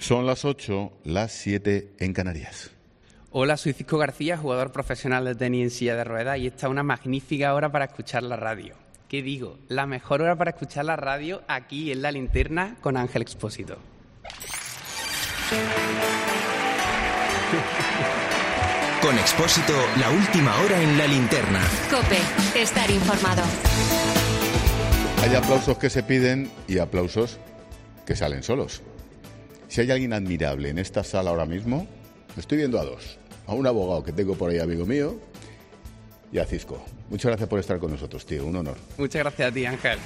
Son las 8, las 7 en Canarias. Hola, soy Cisco García, jugador profesional de tenis en silla de ruedas, y esta es una magnífica hora para escuchar la radio. ¿Qué digo? La mejor hora para escuchar la radio aquí en La Linterna con Ángel Expósito. Con Expósito, la última hora en La Linterna. COPE, estar informado. Hay aplausos que se piden y aplausos que salen solos. Si hay alguien admirable en esta sala ahora mismo, estoy viendo a dos. A un abogado que tengo por ahí, amigo mío, y a Cisco. Muchas gracias por estar con nosotros, tío. Un honor. Muchas gracias a ti, Ángel.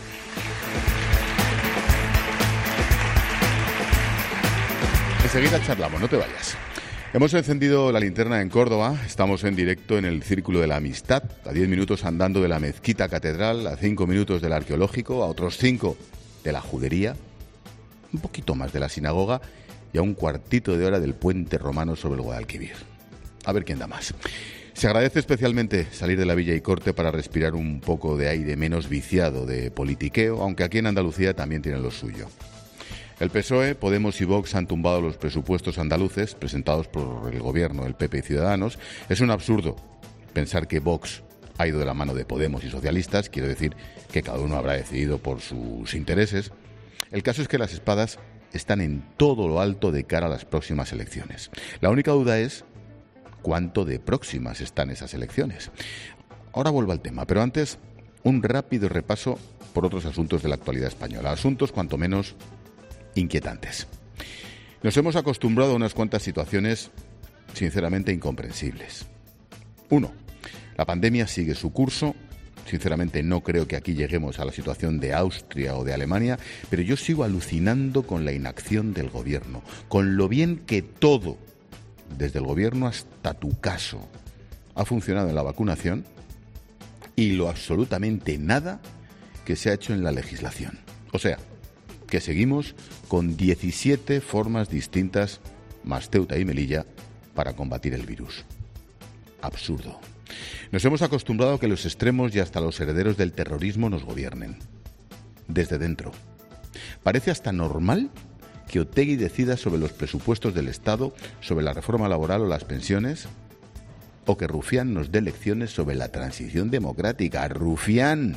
Enseguida charlamos, no te vayas. Hemos encendido la linterna en Córdoba. Estamos en directo en el Círculo de la Amistad. A 10 minutos andando de la Mezquita Catedral, a 5 minutos del Arqueológico, a otros 5 de la Judería, un poquito más de la Sinagoga y a un cuartito de hora del puente romano sobre el Guadalquivir. A ver quién da más. Se agradece especialmente salir de la Villa y Corte para respirar un poco de aire menos viciado de politiqueo, aunque aquí en Andalucía también tienen lo suyo. El PSOE, Podemos y Vox han tumbado los presupuestos andaluces presentados por el gobierno, el PP y Ciudadanos. Es un absurdo pensar que Vox ha ido de la mano de Podemos y socialistas. Quiero decir que cada uno habrá decidido por sus intereses. El caso es que las espadas están en todo lo alto de cara a las próximas elecciones. La única duda es cuánto de próximas están esas elecciones. Ahora vuelvo al tema, pero antes un rápido repaso por otros asuntos de la actualidad española. Asuntos cuanto menos inquietantes. Nos hemos acostumbrado a unas cuantas situaciones sinceramente incomprensibles. 1. La pandemia sigue su curso. Sinceramente no creo que aquí lleguemos a la situación de Austria o de Alemania, pero yo sigo alucinando con la inacción del gobierno, con lo bien que todo, desde el gobierno hasta tu caso, ha funcionado en la vacunación y lo absolutamente nada que se ha hecho en la legislación. O sea, que seguimos con 17 formas distintas, más Ceuta y Melilla, para combatir el virus. Absurdo. Nos hemos acostumbrado a que los extremos y hasta los herederos del terrorismo nos gobiernen. Desde dentro. Parece hasta normal que Otegi decida sobre los presupuestos del Estado, sobre la reforma laboral o las pensiones, o que Rufián nos dé lecciones sobre la transición democrática. ¡Rufián!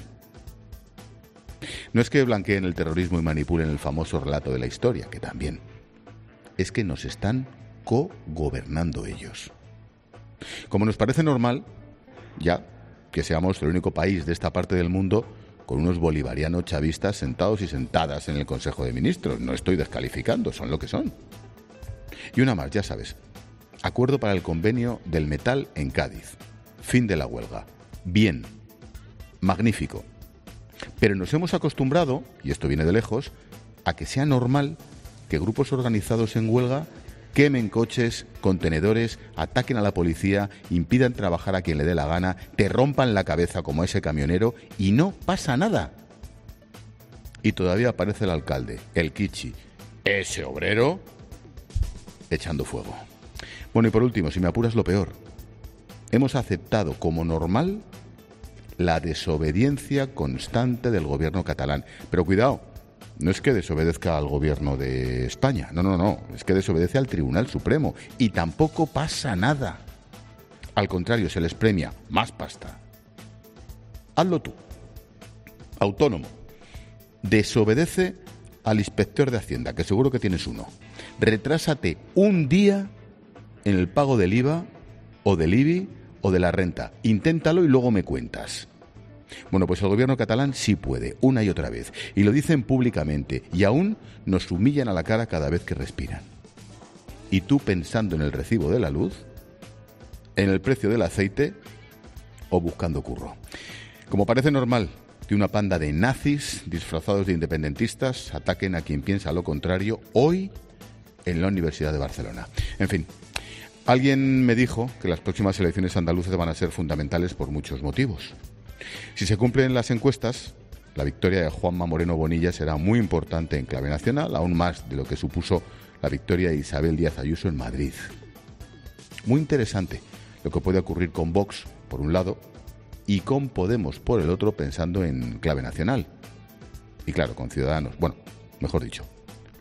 No es que blanqueen el terrorismo y manipulen el famoso relato de la historia, que también. Es que nos están co-gobernando ellos. Como nos parece normal, ya que seamos el único país de esta parte del mundo con unos bolivarianos chavistas sentados y sentadas en el Consejo de Ministros. No estoy descalificando, son lo que son. Y una más, ya sabes. Acuerdo para el convenio del metal en Cádiz. Fin de la huelga. Bien. Magnífico. Pero nos hemos acostumbrado, y esto viene de lejos, a que sea normal que grupos organizados en huelga quemen coches, contenedores, ataquen a la policía, impidan trabajar a quien le dé la gana, te rompan la cabeza como ese camionero y no pasa nada. Y todavía aparece el alcalde, el Kichi, ese obrero, echando fuego. Bueno, y por último, si me apuras lo peor, hemos aceptado como normal la desobediencia constante del gobierno catalán. Pero cuidado, no es que desobedezca al gobierno de España, no, es que desobedece al Tribunal Supremo y tampoco pasa nada. Al contrario, se les premia más pasta. Hazlo tú, autónomo, desobedece al inspector de Hacienda, que seguro que tienes uno. Retrásate un día en el pago del IVA o del IBI o de la renta. Inténtalo y luego me cuentas. Bueno, pues el gobierno catalán sí puede, una y otra vez, y lo dicen públicamente, y aún nos humillan a la cara cada vez que respiran. Y tú pensando en el recibo de la luz, en el precio del aceite o buscando curro. Como parece normal que una panda de nazis disfrazados de independentistas ataquen a quien piensa lo contrario hoy en la Universidad de Barcelona. En fin, alguien me dijo que las próximas elecciones andaluzas van a ser fundamentales por muchos motivos. Si se cumplen las encuestas, la victoria de Juanma Moreno Bonilla será muy importante en clave nacional, aún más de lo que supuso la victoria de Isabel Díaz Ayuso en Madrid. Muy interesante lo que puede ocurrir con Vox, por un lado, y con Podemos, por el otro, pensando en clave nacional. Y claro, con Ciudadanos, bueno, mejor dicho,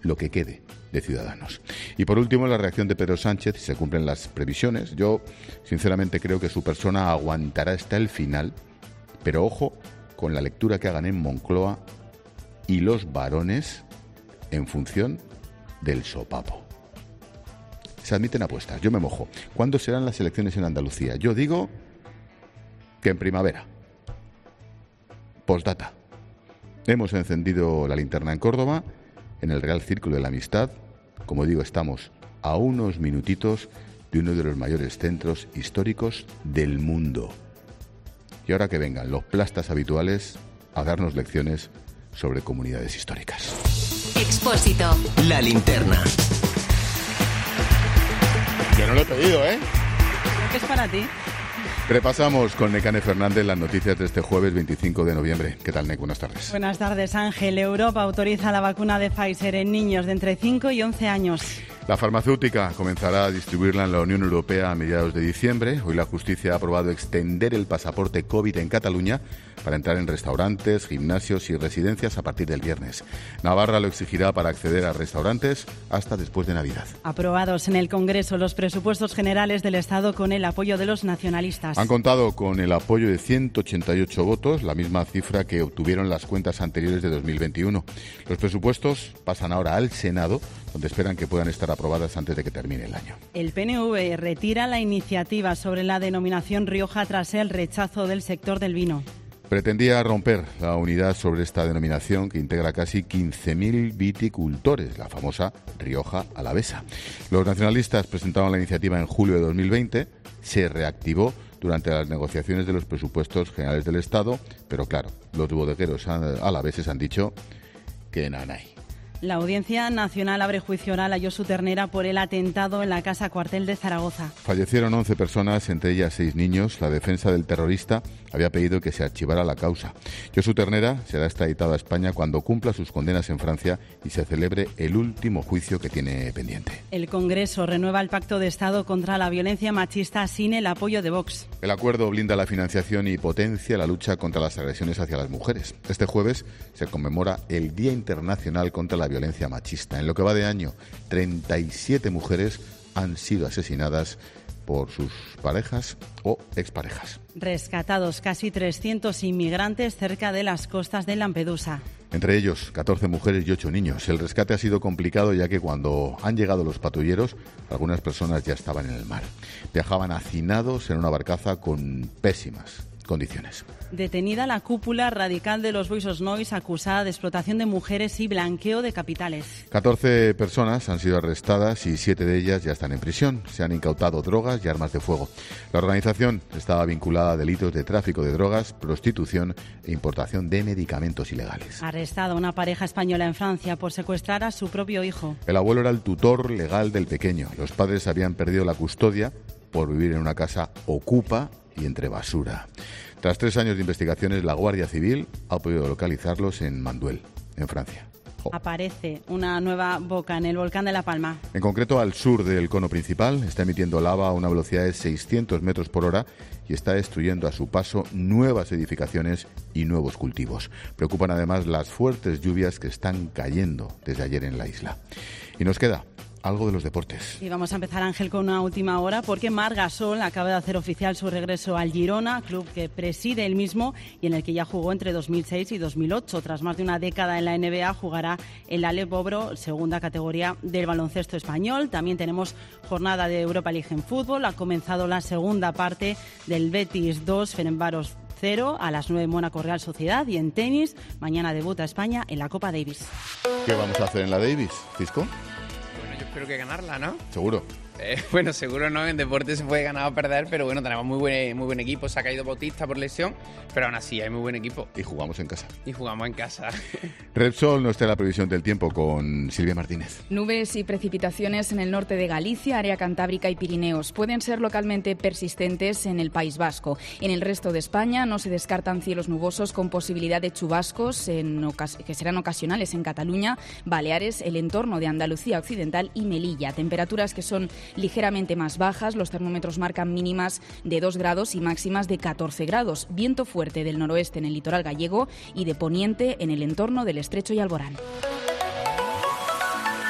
lo que quede de Ciudadanos. Y por último, la reacción de Pedro Sánchez, si se cumplen las previsiones. Yo, sinceramente, creo que su persona aguantará hasta el final, pero ojo con la lectura que hagan en Moncloa y los varones en función del sopapo. Se admiten apuestas, yo me mojo. ¿Cuándo serán las elecciones en Andalucía? Yo digo que en primavera. Postdata. Hemos encendido la linterna en Córdoba, en el Real Círculo de la Amistad. Como digo, estamos a unos minutitos de uno de los mayores centros históricos del mundo. Y ahora que vengan los plastas habituales a darnos lecciones sobre comunidades históricas. Expósito. La linterna. Yo no lo he pedido, ¿eh? Creo que es para ti. Repasamos con Nekane Fernández las noticias de este jueves 25 de noviembre. ¿Qué tal, Nek? Buenas tardes. Buenas tardes, Ángel. Europa autoriza la vacuna de Pfizer en niños de entre 5 y 11 años. La farmacéutica comenzará a distribuirla en la Unión Europea a mediados de diciembre. Hoy la justicia ha aprobado extender el pasaporte COVID en Cataluña para entrar en restaurantes, gimnasios y residencias a partir del viernes. Navarra lo exigirá para acceder a restaurantes hasta después de Navidad. Aprobados en el Congreso los presupuestos generales del Estado con el apoyo de los nacionalistas. Han contado con el apoyo de 188 votos, la misma cifra que obtuvieron las cuentas anteriores de 2021. Los presupuestos pasan ahora al Senado, donde esperan que puedan estar aprobadas antes de que termine el año. El PNV retira la iniciativa sobre la denominación Rioja tras el rechazo del sector del vino. Pretendía romper la unidad sobre esta denominación que integra casi 15.000 viticultores, la famosa Rioja Alavesa. Los nacionalistas presentaron la iniciativa en julio de 2020, se reactivó durante las negociaciones de los presupuestos generales del Estado, pero claro, los bodegueros alaveses han dicho que nanay. La Audiencia Nacional abre juicio oral a Josu Ternera por el atentado en la Casa Cuartel de Zaragoza. Fallecieron 11 personas, entre ellas 6 niños. La defensa del terrorista había pedido que se archivara la causa. Josu Ternera será extraditado a España cuando cumpla sus condenas en Francia y se celebre el último juicio que tiene pendiente. El Congreso renueva el Pacto de Estado contra la violencia machista sin el apoyo de Vox. El acuerdo blinda la financiación y potencia la lucha contra las agresiones hacia las mujeres. Este jueves se conmemora el Día Internacional contra la Violencia Machista. En lo que va de año, 37 mujeres han sido asesinadas por sus parejas o exparejas. Rescatados casi 300 inmigrantes cerca de las costas de Lampedusa. Entre ellos, 14 mujeres y 8 niños. El rescate ha sido complicado ya que cuando han llegado los patrulleros, algunas personas ya estaban en el mar. Viajaban hacinados en una barcaza con pésimas condiciones. Detenida la cúpula radical de los Boys Nois acusada de explotación de mujeres y blanqueo de capitales. 14 personas han sido arrestadas y 7 de ellas ya están en prisión. Se han incautado drogas y armas de fuego. La organización estaba vinculada a delitos de tráfico de drogas, prostitución e importación de medicamentos ilegales. Arrestada una pareja española en Francia por secuestrar a su propio hijo. El abuelo era el tutor legal del pequeño. Los padres habían perdido la custodia por vivir en una casa ocupa y entre basura. Tras 3 años de investigaciones, la Guardia Civil ha podido localizarlos en Manduel, en Francia. Aparece una nueva boca en el volcán de La Palma. En concreto, al sur del cono principal, está emitiendo lava a una velocidad de 600 metros por hora y está destruyendo a su paso nuevas edificaciones y nuevos cultivos. Preocupan además las fuertes lluvias que están cayendo desde ayer en la isla. Y nos queda algo de los deportes. Y vamos a empezar, Ángel, con una última hora, porque Marc Gasol acaba de hacer oficial su regreso al Girona, club que preside él mismo y en el que ya jugó entre 2006 y 2008. Tras más de una década en la NBA, jugará en la Ale Bobro, segunda categoría del baloncesto español. También tenemos jornada de Europa League en fútbol. Ha comenzado la segunda parte del Betis 2, Ferencváros 0, a las 9 Mónaco Real Sociedad. Y en tenis, mañana debuta España en la Copa Davis. ¿Qué vamos a hacer en la Davis, Cisco? Espero que ganarla, ¿no? Seguro. Bueno, seguro no, en deporte se puede ganar o perder, pero bueno, tenemos muy buen equipo. Se ha caído Bautista por lesión, pero aún así hay muy buen equipo. Y jugamos en casa. Repsol nos trae la previsión del tiempo con Silvia Martínez. Nubes y precipitaciones en el norte de Galicia, área cantábrica y Pirineos. Pueden ser localmente persistentes en el País Vasco. En el resto de España no se descartan cielos nubosos con posibilidad de chubascos que serán ocasionales en Cataluña, Baleares, el entorno de Andalucía Occidental y Melilla. Temperaturas que son ligeramente más bajas, los termómetros marcan mínimas de 2 grados y máximas de 14 grados. Viento fuerte del noroeste en el litoral gallego y de poniente en el entorno del Estrecho y Alborán.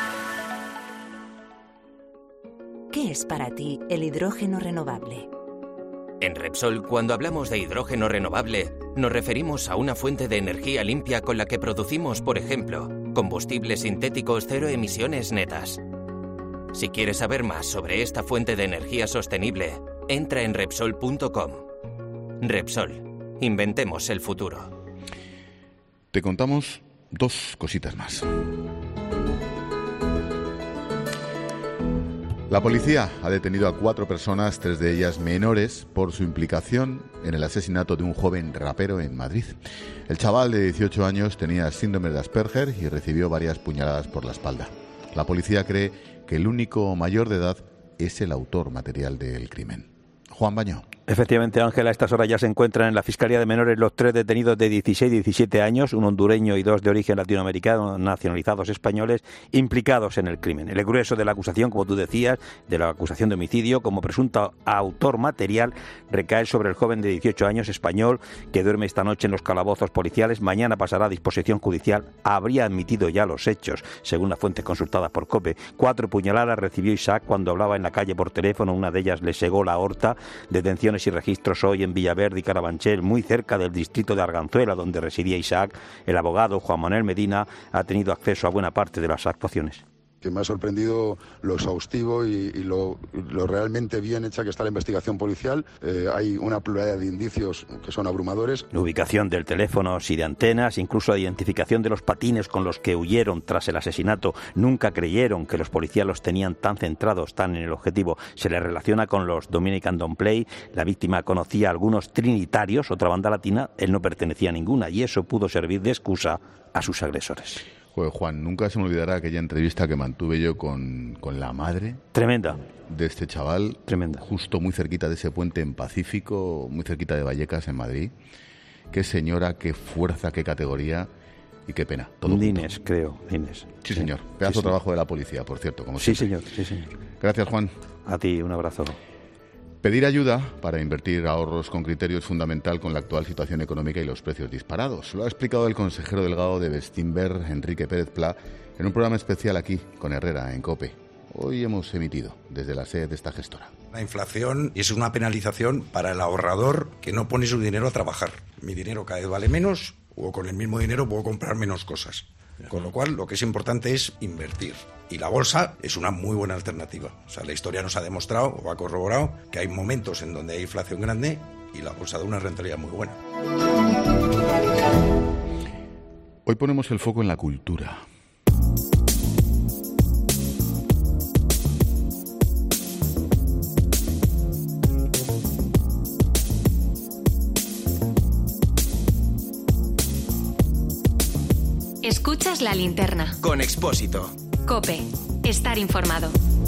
es para ti el hidrógeno renovable? En Repsol, cuando hablamos de hidrógeno renovable, nos referimos a una fuente de energía limpia con la que producimos, por ejemplo, combustibles sintéticos cero emisiones netas. Si quieres saber más sobre esta fuente de energía sostenible, entra en Repsol.com. Repsol, inventemos el futuro. Te contamos 2 cositas más. La policía ha detenido a 4 personas, 3 de ellas menores, por su implicación en el asesinato de un joven rapero en Madrid. El chaval de 18 años tenía síndrome de Asperger y recibió varias puñaladas por la espalda. La policía cree que el único mayor de edad es el autor material del crimen. Juan Bañó. Efectivamente, Ángela, a estas horas ya se encuentran en la Fiscalía de Menores los 3 detenidos de 16 y 17 años, un hondureño y 2 de origen latinoamericano, nacionalizados españoles, implicados en el crimen. El grueso de la acusación, como tú decías, de la acusación de homicidio como presunto autor material, recae sobre el joven de 18 años español que duerme esta noche en los calabozos policiales. Mañana pasará a disposición judicial. Habría admitido ya los hechos, según las fuentes consultadas por COPE. 4 puñaladas recibió Isaac cuando hablaba en la calle por teléfono. Una de ellas le segó la aorta. Detenciones y registros hoy en Villaverde y Carabanchel, muy cerca del distrito de Arganzuela, donde residía Isaac. El abogado Juan Manuel Medina ha tenido acceso a buena parte de las actuaciones. Que me ha sorprendido lo exhaustivo y lo realmente bien hecha que está la investigación policial. Hay una pluralidad de indicios que son abrumadores. La ubicación del teléfono y de antenas, incluso la identificación de los patines con los que huyeron tras el asesinato. Nunca creyeron que los policías los tenían tan centrados, tan en el objetivo. Se les relaciona con los Dominican Don't Play. La víctima conocía a algunos trinitarios, otra banda latina. Él no pertenecía a ninguna y eso pudo servir de excusa a sus agresores. Joder, Juan, nunca se me olvidará aquella entrevista que mantuve yo con la madre. Tremenda. De este chaval. Tremenda. Justo muy cerquita de ese puente en Pacífico, muy cerquita de Vallecas, en Madrid. Qué señora, qué fuerza, qué categoría y qué pena. Dines, creo, Dines. Sí, señor. Pedazo de trabajo de la policía, por cierto. Como sí, siempre. señor. Sí, señor. Gracias, Juan. A ti, un abrazo. Pedir ayuda para invertir ahorros con criterio es fundamental con la actual situación económica y los precios disparados. Lo ha explicado el consejero delegado de Bestinver, Enrique Pérez Pla, en un programa especial aquí, con Herrera, en COPE. Hoy hemos emitido desde la sede de esta gestora. La inflación es una penalización para el ahorrador que no pone su dinero a trabajar. Mi dinero cada vez vale menos o con el mismo dinero puedo comprar menos cosas. Con lo cual, lo que es importante es invertir. Y la bolsa es una muy buena alternativa. O sea, la historia nos ha demostrado o ha corroborado que hay momentos en donde hay inflación grande y la bolsa da una rentabilidad muy buena. Hoy ponemos el foco en la cultura. Escuchas La Linterna. Con Expósito. COPE. Estar informado.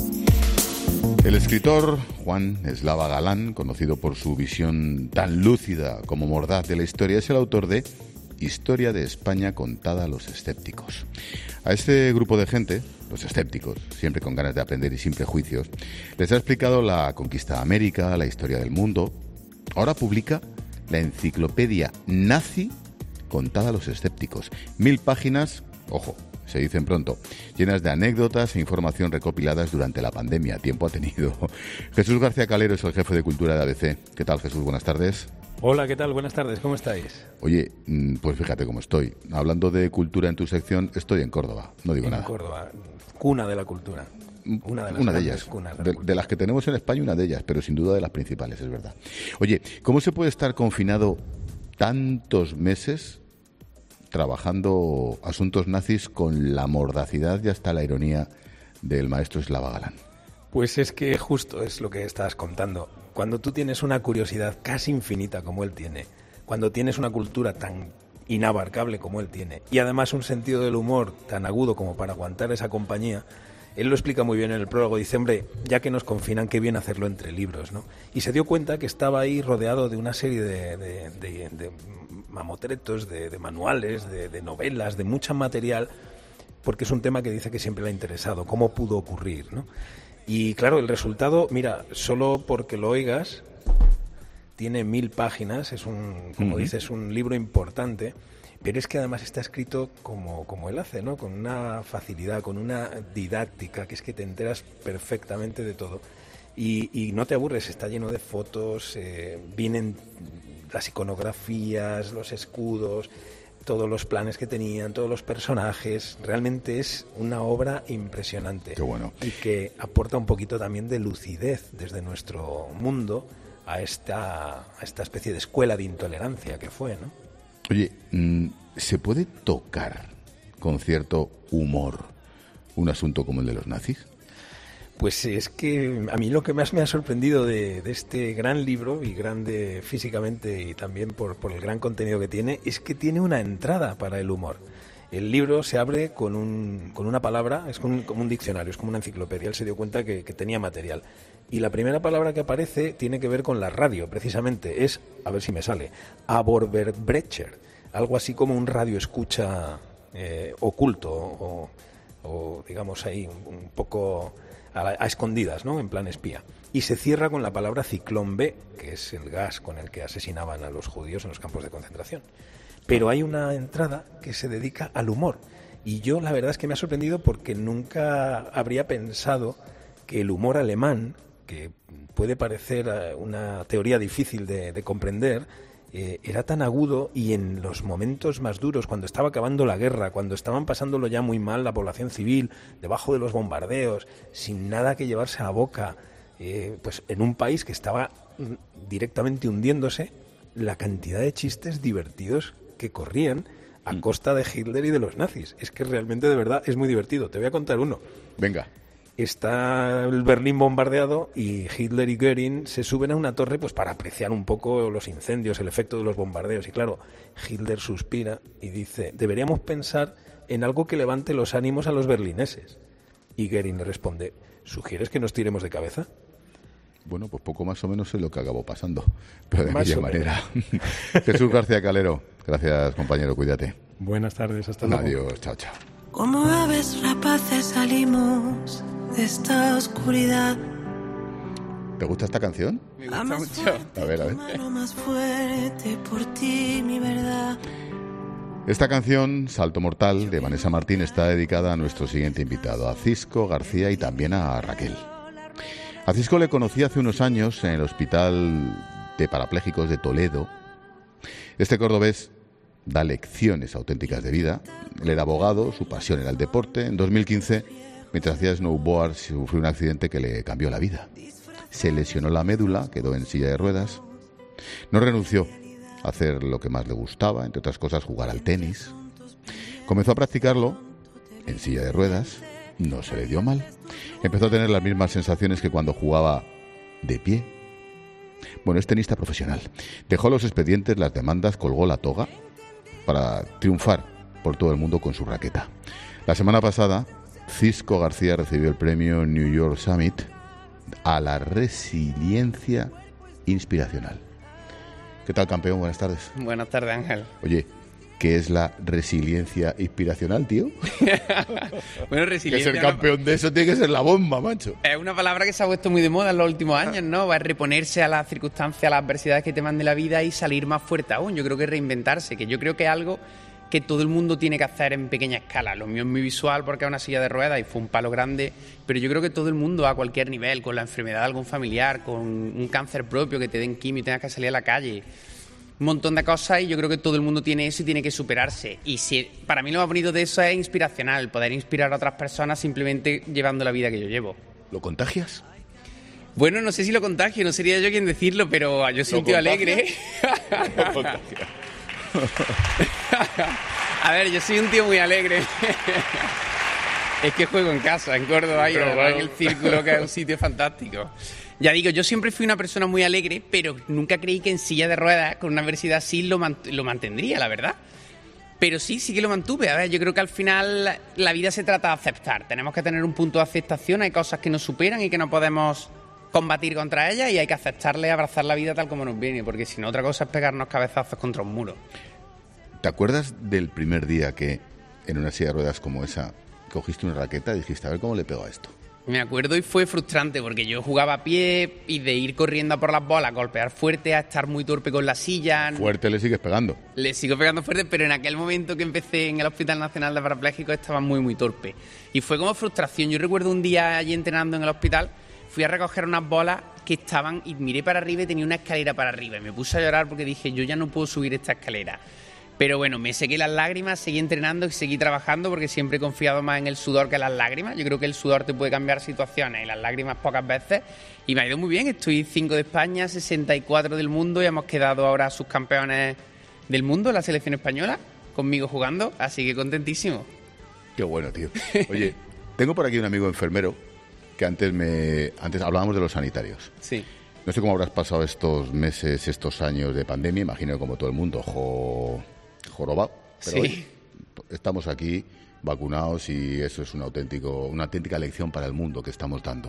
El escritor Juan Eslava Galán, conocido por su visión tan lúcida como mordaz de la historia, es el autor de Historia de España contada a los escépticos. A este grupo de gente, los escépticos, siempre con ganas de aprender y sin prejuicios, les ha explicado la conquista de América, la historia del mundo. Ahora publica la enciclopedia nazi contada a los escépticos. 1000 páginas, ojo, se dicen pronto, llenas de anécdotas e información recopiladas durante la pandemia. Tiempo ha tenido. Jesús García Calero es el jefe de cultura de ABC. ¿Qué tal, Jesús? Buenas tardes. Hola, ¿qué tal? Buenas tardes, ¿cómo estáis? Oye, pues fíjate cómo estoy. Hablando de cultura en tu sección, estoy en Córdoba, no digo nada. En Córdoba, cuna de la cultura. Una de ellas, de las que tenemos en España, una de ellas, pero sin duda de las principales, es verdad. Oye, ¿cómo se puede estar confinado tantos meses trabajando asuntos nazis con la mordacidad y hasta la ironía del maestro Eslava Galán? Pues es que justo es lo que estabas contando. Cuando tú tienes una curiosidad casi infinita como él tiene, cuando tienes una cultura tan inabarcable como él tiene, y además un sentido del humor tan agudo como para aguantar esa compañía, él lo explica muy bien en el prólogo. Dice, hombre, ya que nos confinan, qué bien hacerlo entre libros, ¿no? Y se dio cuenta que estaba ahí rodeado de una serie de mamotretos, de manuales, de novelas, de mucho material, porque es un tema que dice que siempre le ha interesado, cómo pudo ocurrir, ¿no? Y claro, el resultado, mira, solo porque lo oigas, tiene 1000 páginas, es como dices, un libro importante, pero es que además está escrito como él hace, ¿no? Con una facilidad, con una didáctica, que es que te enteras perfectamente de todo. Y no te aburres, está lleno de fotos, vienen las iconografías, los escudos, todos los planes que tenían, todos los personajes. Realmente es una obra impresionante. Qué bueno. Y que aporta un poquito también de lucidez desde nuestro mundo a esta especie de escuela de intolerancia que fue, ¿no? Oye, ¿se puede tocar con cierto humor un asunto como el de los nazis? Pues es que a mí lo que más me ha sorprendido de este gran libro, y grande físicamente y también por el gran contenido que tiene, es que tiene una entrada para el humor. El libro se abre con una palabra, es como un diccionario, es como una enciclopedia. Él se dio cuenta que tenía material. Y la primera palabra que aparece tiene que ver con la radio, precisamente. Es, a ver si me sale, Aborverbrecher, algo así como un radioescucha oculto o digamos ahí un poco a escondidas, ¿no? En plan espía. Y se cierra con la palabra Ciclón B, que es el gas con el que asesinaban a los judíos en los campos de concentración. Pero hay una entrada que se dedica al humor. Y yo la verdad es que me ha sorprendido porque nunca habría pensado que el humor alemán, que puede parecer una teoría difícil de comprender, era tan agudo, y en los momentos más duros, cuando estaba acabando la guerra, cuando estaban pasándolo ya muy mal la población civil, debajo de los bombardeos, sin nada que llevarse a la boca, pues en un país que estaba directamente hundiéndose, la cantidad de chistes divertidos que corrían a costa de Hitler y de los nazis. Es que realmente, de verdad, es muy divertido. Te voy a contar uno. Venga. Está el Berlín bombardeado y Hitler y Göring se suben a una torre pues para apreciar un poco los incendios, el efecto de los bombardeos. Y claro, Hitler suspira y dice: deberíamos pensar en algo que levante los ánimos a los berlineses. Y Göring le responde: ¿sugieres que nos tiremos de cabeza? Bueno, pues poco más o menos es lo que acabó pasando, pero de aquella manera. Jesús García Calero, gracias, compañero, cuídate. Buenas tardes, hasta luego. Adiós, chao, chao. Como aves rapaces salimos de esta oscuridad. ¿Te gusta esta canción? Me gusta mucho. A ver. Más fuerte por ti, mi verdad. Esta canción, Salto Mortal, de Vanessa Martín, está dedicada a nuestro siguiente invitado, a Cisco García y también a Raquel. A Cisco le conocí hace unos años en el Hospital de Parapléjicos de Toledo. Este cordobés da lecciones auténticas de vida. Él era abogado, su pasión era el deporte. En 2015, mientras hacía snowboard, sufrió un accidente que le cambió la vida. Se lesionó la médula, quedó en silla de ruedas. No renunció a hacer lo que más le gustaba, entre otras cosas jugar al tenis. Comenzó a practicarlo en silla de ruedas, no se le dio mal. Empezó a tener las mismas sensaciones que cuando jugaba de pie. Bueno, es tenista profesional. Dejó los expedientes, las demandas, colgó la toga para triunfar por todo el mundo con su raqueta. La semana pasada, Cisco García recibió el premio New York Summit a la resiliencia inspiracional. ¿Qué tal, campeón? Buenas tardes. Buenas tardes, Ángel. Oye, ¿qué es la resiliencia inspiracional, tío? Bueno, resiliencia... Que ser campeón de eso tiene que ser la bomba, macho. Es una palabra que se ha puesto muy de moda en los últimos años, ¿no? Va a reponerse a las circunstancias, a las adversidades que te mande la vida y salir más fuerte aún. Yo creo que reinventarse, que yo creo que es algo que todo el mundo tiene que hacer en pequeña escala. Lo mío es muy visual porque es una silla de ruedas y fue un palo grande, pero yo creo que todo el mundo a cualquier nivel, con la enfermedad de algún familiar, con un cáncer propio, que te den quimio y tengas que salir a la calle, un montón de cosas, y yo creo que todo el mundo tiene eso y tiene que superarse. Y si, para mí lo más bonito de eso es inspiracional, poder inspirar a otras personas simplemente llevando la vida que yo llevo. ¿Lo contagias? Bueno, no sé si lo contagio, no sería yo quien decirlo, pero yo soy un tío alegre. A ver, yo soy un tío muy alegre. Es que juego en casa, en Córdoba, y en el Círculo, que es un sitio fantástico. Ya digo, yo siempre fui una persona muy alegre, pero nunca creí que en silla de ruedas, con una adversidad así, lo mantendría, la verdad. Pero sí que lo mantuve. A ver, yo creo que al final la vida se trata de aceptar. Tenemos que tener un punto de aceptación. Hay cosas que nos superan y que no podemos combatir contra ellas, y hay que aceptarle y abrazar la vida tal como nos viene, porque si no, otra cosa es pegarnos cabezazos contra un muro. ¿Te acuerdas del primer día que en una silla de ruedas como esa cogiste una raqueta y dijiste, a ver cómo le pego a esto? Me acuerdo, y fue frustrante porque yo jugaba a pie, y de ir corriendo a por las bolas, golpear fuerte, a estar muy torpe con la silla. Fuerte le sigues pegando. Le sigo pegando fuerte, pero en aquel momento que empecé en el Hospital Nacional de Parapléjicos estaba muy, muy torpe. Y fue como frustración. Yo recuerdo un día allí entrenando en el hospital, fui a recoger unas bolas que estaban, y miré para arriba y tenía una escalera para arriba, y me puse a llorar porque dije, yo ya no puedo subir esta escalera. Pero bueno, me sequé las lágrimas, seguí entrenando y seguí trabajando porque siempre he confiado más en el sudor que en las lágrimas. Yo creo que el sudor te puede cambiar situaciones y las lágrimas pocas veces. Y me ha ido muy bien, estoy 5 de España, 64 del mundo y hemos quedado ahora subcampeones del mundo, la selección española, conmigo jugando, así que contentísimo. Qué bueno, tío. Oye, tengo por aquí un amigo enfermero que antes hablábamos de los sanitarios. Sí. No sé cómo habrás pasado estos meses, estos años de pandemia, imagino que como todo el mundo, jorobado. Pero sí. Hoy estamos aquí vacunados y eso es una auténtica lección para el mundo que estamos dando.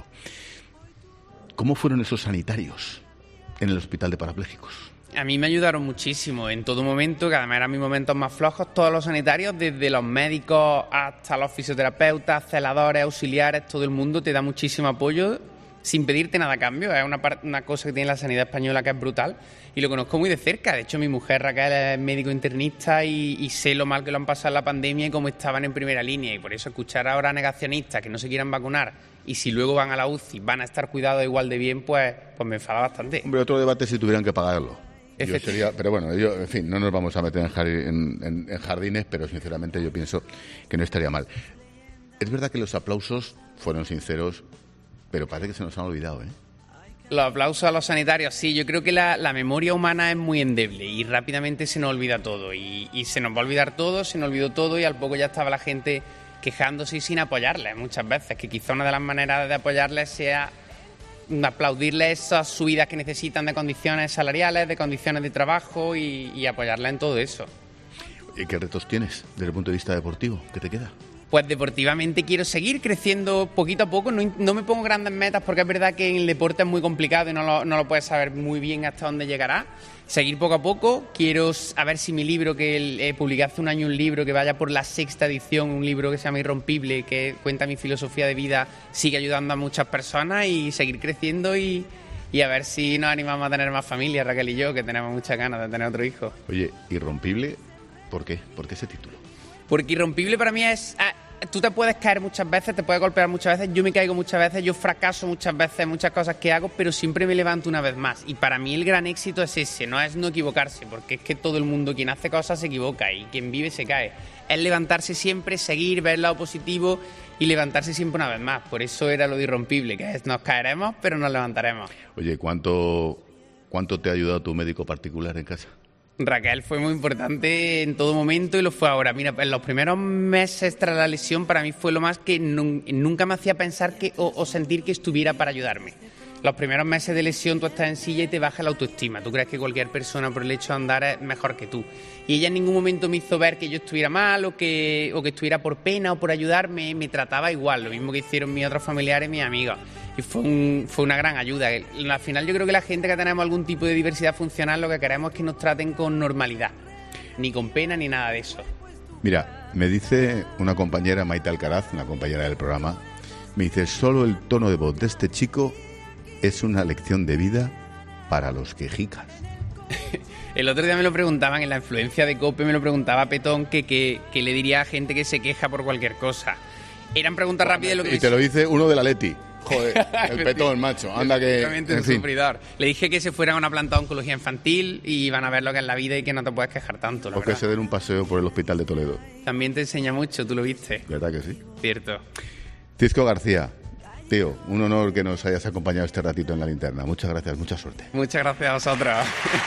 ¿Cómo fueron esos sanitarios en el hospital de parapléjicos? A mí me ayudaron muchísimo en todo momento, que además eran mis momentos más flojos, todos los sanitarios, desde los médicos hasta los fisioterapeutas, celadores, auxiliares, todo el mundo te da muchísimo apoyo sin pedirte nada a cambio. Es una cosa que tiene la sanidad española que es brutal y lo conozco muy de cerca. De hecho, mi mujer Raquel es médico internista y sé lo mal que lo han pasado en la pandemia y cómo estaban en primera línea. Y por eso escuchar ahora a negacionistas que no se quieran vacunar y si luego van a la UCI van a estar cuidados igual de bien, pues me enfada bastante. Hombre, otro debate si tuvieran que pagarlo. Pero bueno, en fin, no nos vamos a meter en jardines, pero sinceramente yo pienso que no estaría mal. Es verdad que los aplausos fueron sinceros, pero parece que se nos han olvidado, ¿eh? Los aplausos a los sanitarios, sí, yo creo que la memoria humana es muy endeble y rápidamente se nos olvida todo y se nos va a olvidar todo, se nos olvidó todo y al poco ya estaba la gente quejándose y sin apoyarles muchas veces, que quizá una de las maneras de apoyarles sea aplaudirles esas subidas que necesitan de condiciones salariales, de condiciones de trabajo y apoyarles en todo eso. ¿Y qué retos tienes desde el punto de vista deportivo? ¿Qué te queda? Pues deportivamente quiero seguir creciendo poquito a poco, no me pongo grandes metas porque es verdad que en el deporte es muy complicado y no lo puedes saber muy bien hasta dónde llegará. Seguir poco a poco, quiero a ver si mi libro, que publiqué hace un año un libro que vaya por la 6ª edición, un libro que se llama Irrompible, que cuenta mi filosofía de vida, sigue ayudando a muchas personas y seguir creciendo y a ver si nos animamos a tener más familia, Raquel y yo, que tenemos muchas ganas de tener otro hijo. Oye, Irrompible, ¿por qué? ¿Por qué ese título? Porque Irrompible para mí es... tú te puedes caer muchas veces, te puedes golpear muchas veces, yo me caigo muchas veces, yo fracaso muchas veces en muchas cosas que hago, pero siempre me levanto una vez más. Y para mí el gran éxito es ese, no es no equivocarse, porque es que todo el mundo, quien hace cosas, se equivoca y quien vive se cae. Es levantarse siempre, seguir, ver el lado positivo y levantarse siempre una vez más. Por eso era lo de Irrompible, que es nos caeremos, pero nos levantaremos. Oye, ¿cuánto te ha ayudado tu médico particular en casa? Raquel fue muy importante en todo momento y lo fue ahora. Mira, en los primeros meses tras la lesión para mí fue lo más que nunca me hacía pensar o sentir que estuviera para ayudarme. Los primeros meses de lesión tú estás en silla y te baja la autoestima. Tú crees que cualquier persona por el hecho de andar es mejor que tú. Y ella en ningún momento me hizo ver que yo estuviera mal o que estuviera por pena o por ayudarme. Me trataba igual, lo mismo que hicieron mis otros familiares y mis amigos. Y fue una gran ayuda. Al final yo creo que la gente que tenemos algún tipo de diversidad funcional lo que queremos es que nos traten con normalidad. Ni con pena ni nada de eso. Mira, me dice una compañera, Maite Alcaraz, una compañera del programa, me dice, solo el tono de voz de este chico es una lección de vida para los quejicas. El otro día me lo preguntaban en la influencia de COPE, me lo preguntaba Petón que le diría a gente que se queja por cualquier cosa. Eran preguntas rápidas. Y te lo dice uno de la Leti. Joder, el Petón, macho. Anda que... En fin. Le dije que se fueran a una planta de oncología infantil y van a ver lo que es la vida y que no te puedes quejar tanto, la verdad. O que se den un paseo por el hospital de Toledo. También te enseña mucho, tú lo viste. ¿Verdad que sí? Cierto. Cisco García, tío, un honor que nos hayas acompañado este ratito en La Linterna. Muchas gracias, mucha suerte. Muchas gracias a vosotros.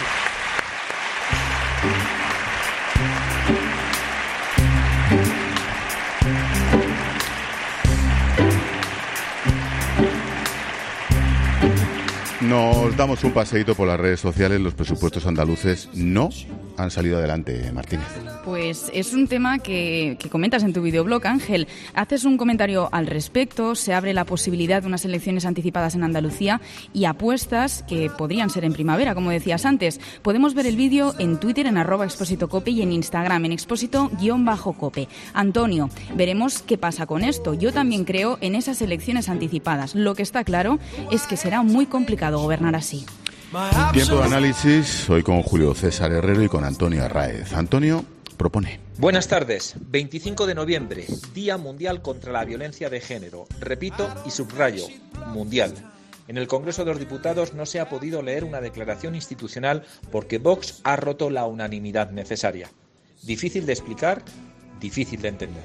Nos damos un paseíto por las redes sociales. Los presupuestos andaluces no han salido adelante, Martínez. Pues es un tema que comentas en tu videoblog, Ángel. Haces un comentario al respecto, se abre la posibilidad de unas elecciones anticipadas en Andalucía y apuestas que podrían ser en primavera, como decías antes. Podemos ver el vídeo en Twitter en @expositocope y en Instagram en expósito_cope. Antonio, veremos qué pasa con esto. Yo también creo en esas elecciones anticipadas. Lo que está claro es que será muy complicado gobernar así. Tiempo de análisis, hoy con Julio César Herrero y con Antonio Arráez. Antonio propone. Buenas tardes. 25 de noviembre, Día Mundial contra la Violencia de Género. Repito y subrayo, mundial. En el Congreso de los Diputados no se ha podido leer una declaración institucional porque Vox ha roto la unanimidad necesaria. Difícil de explicar, difícil de entender.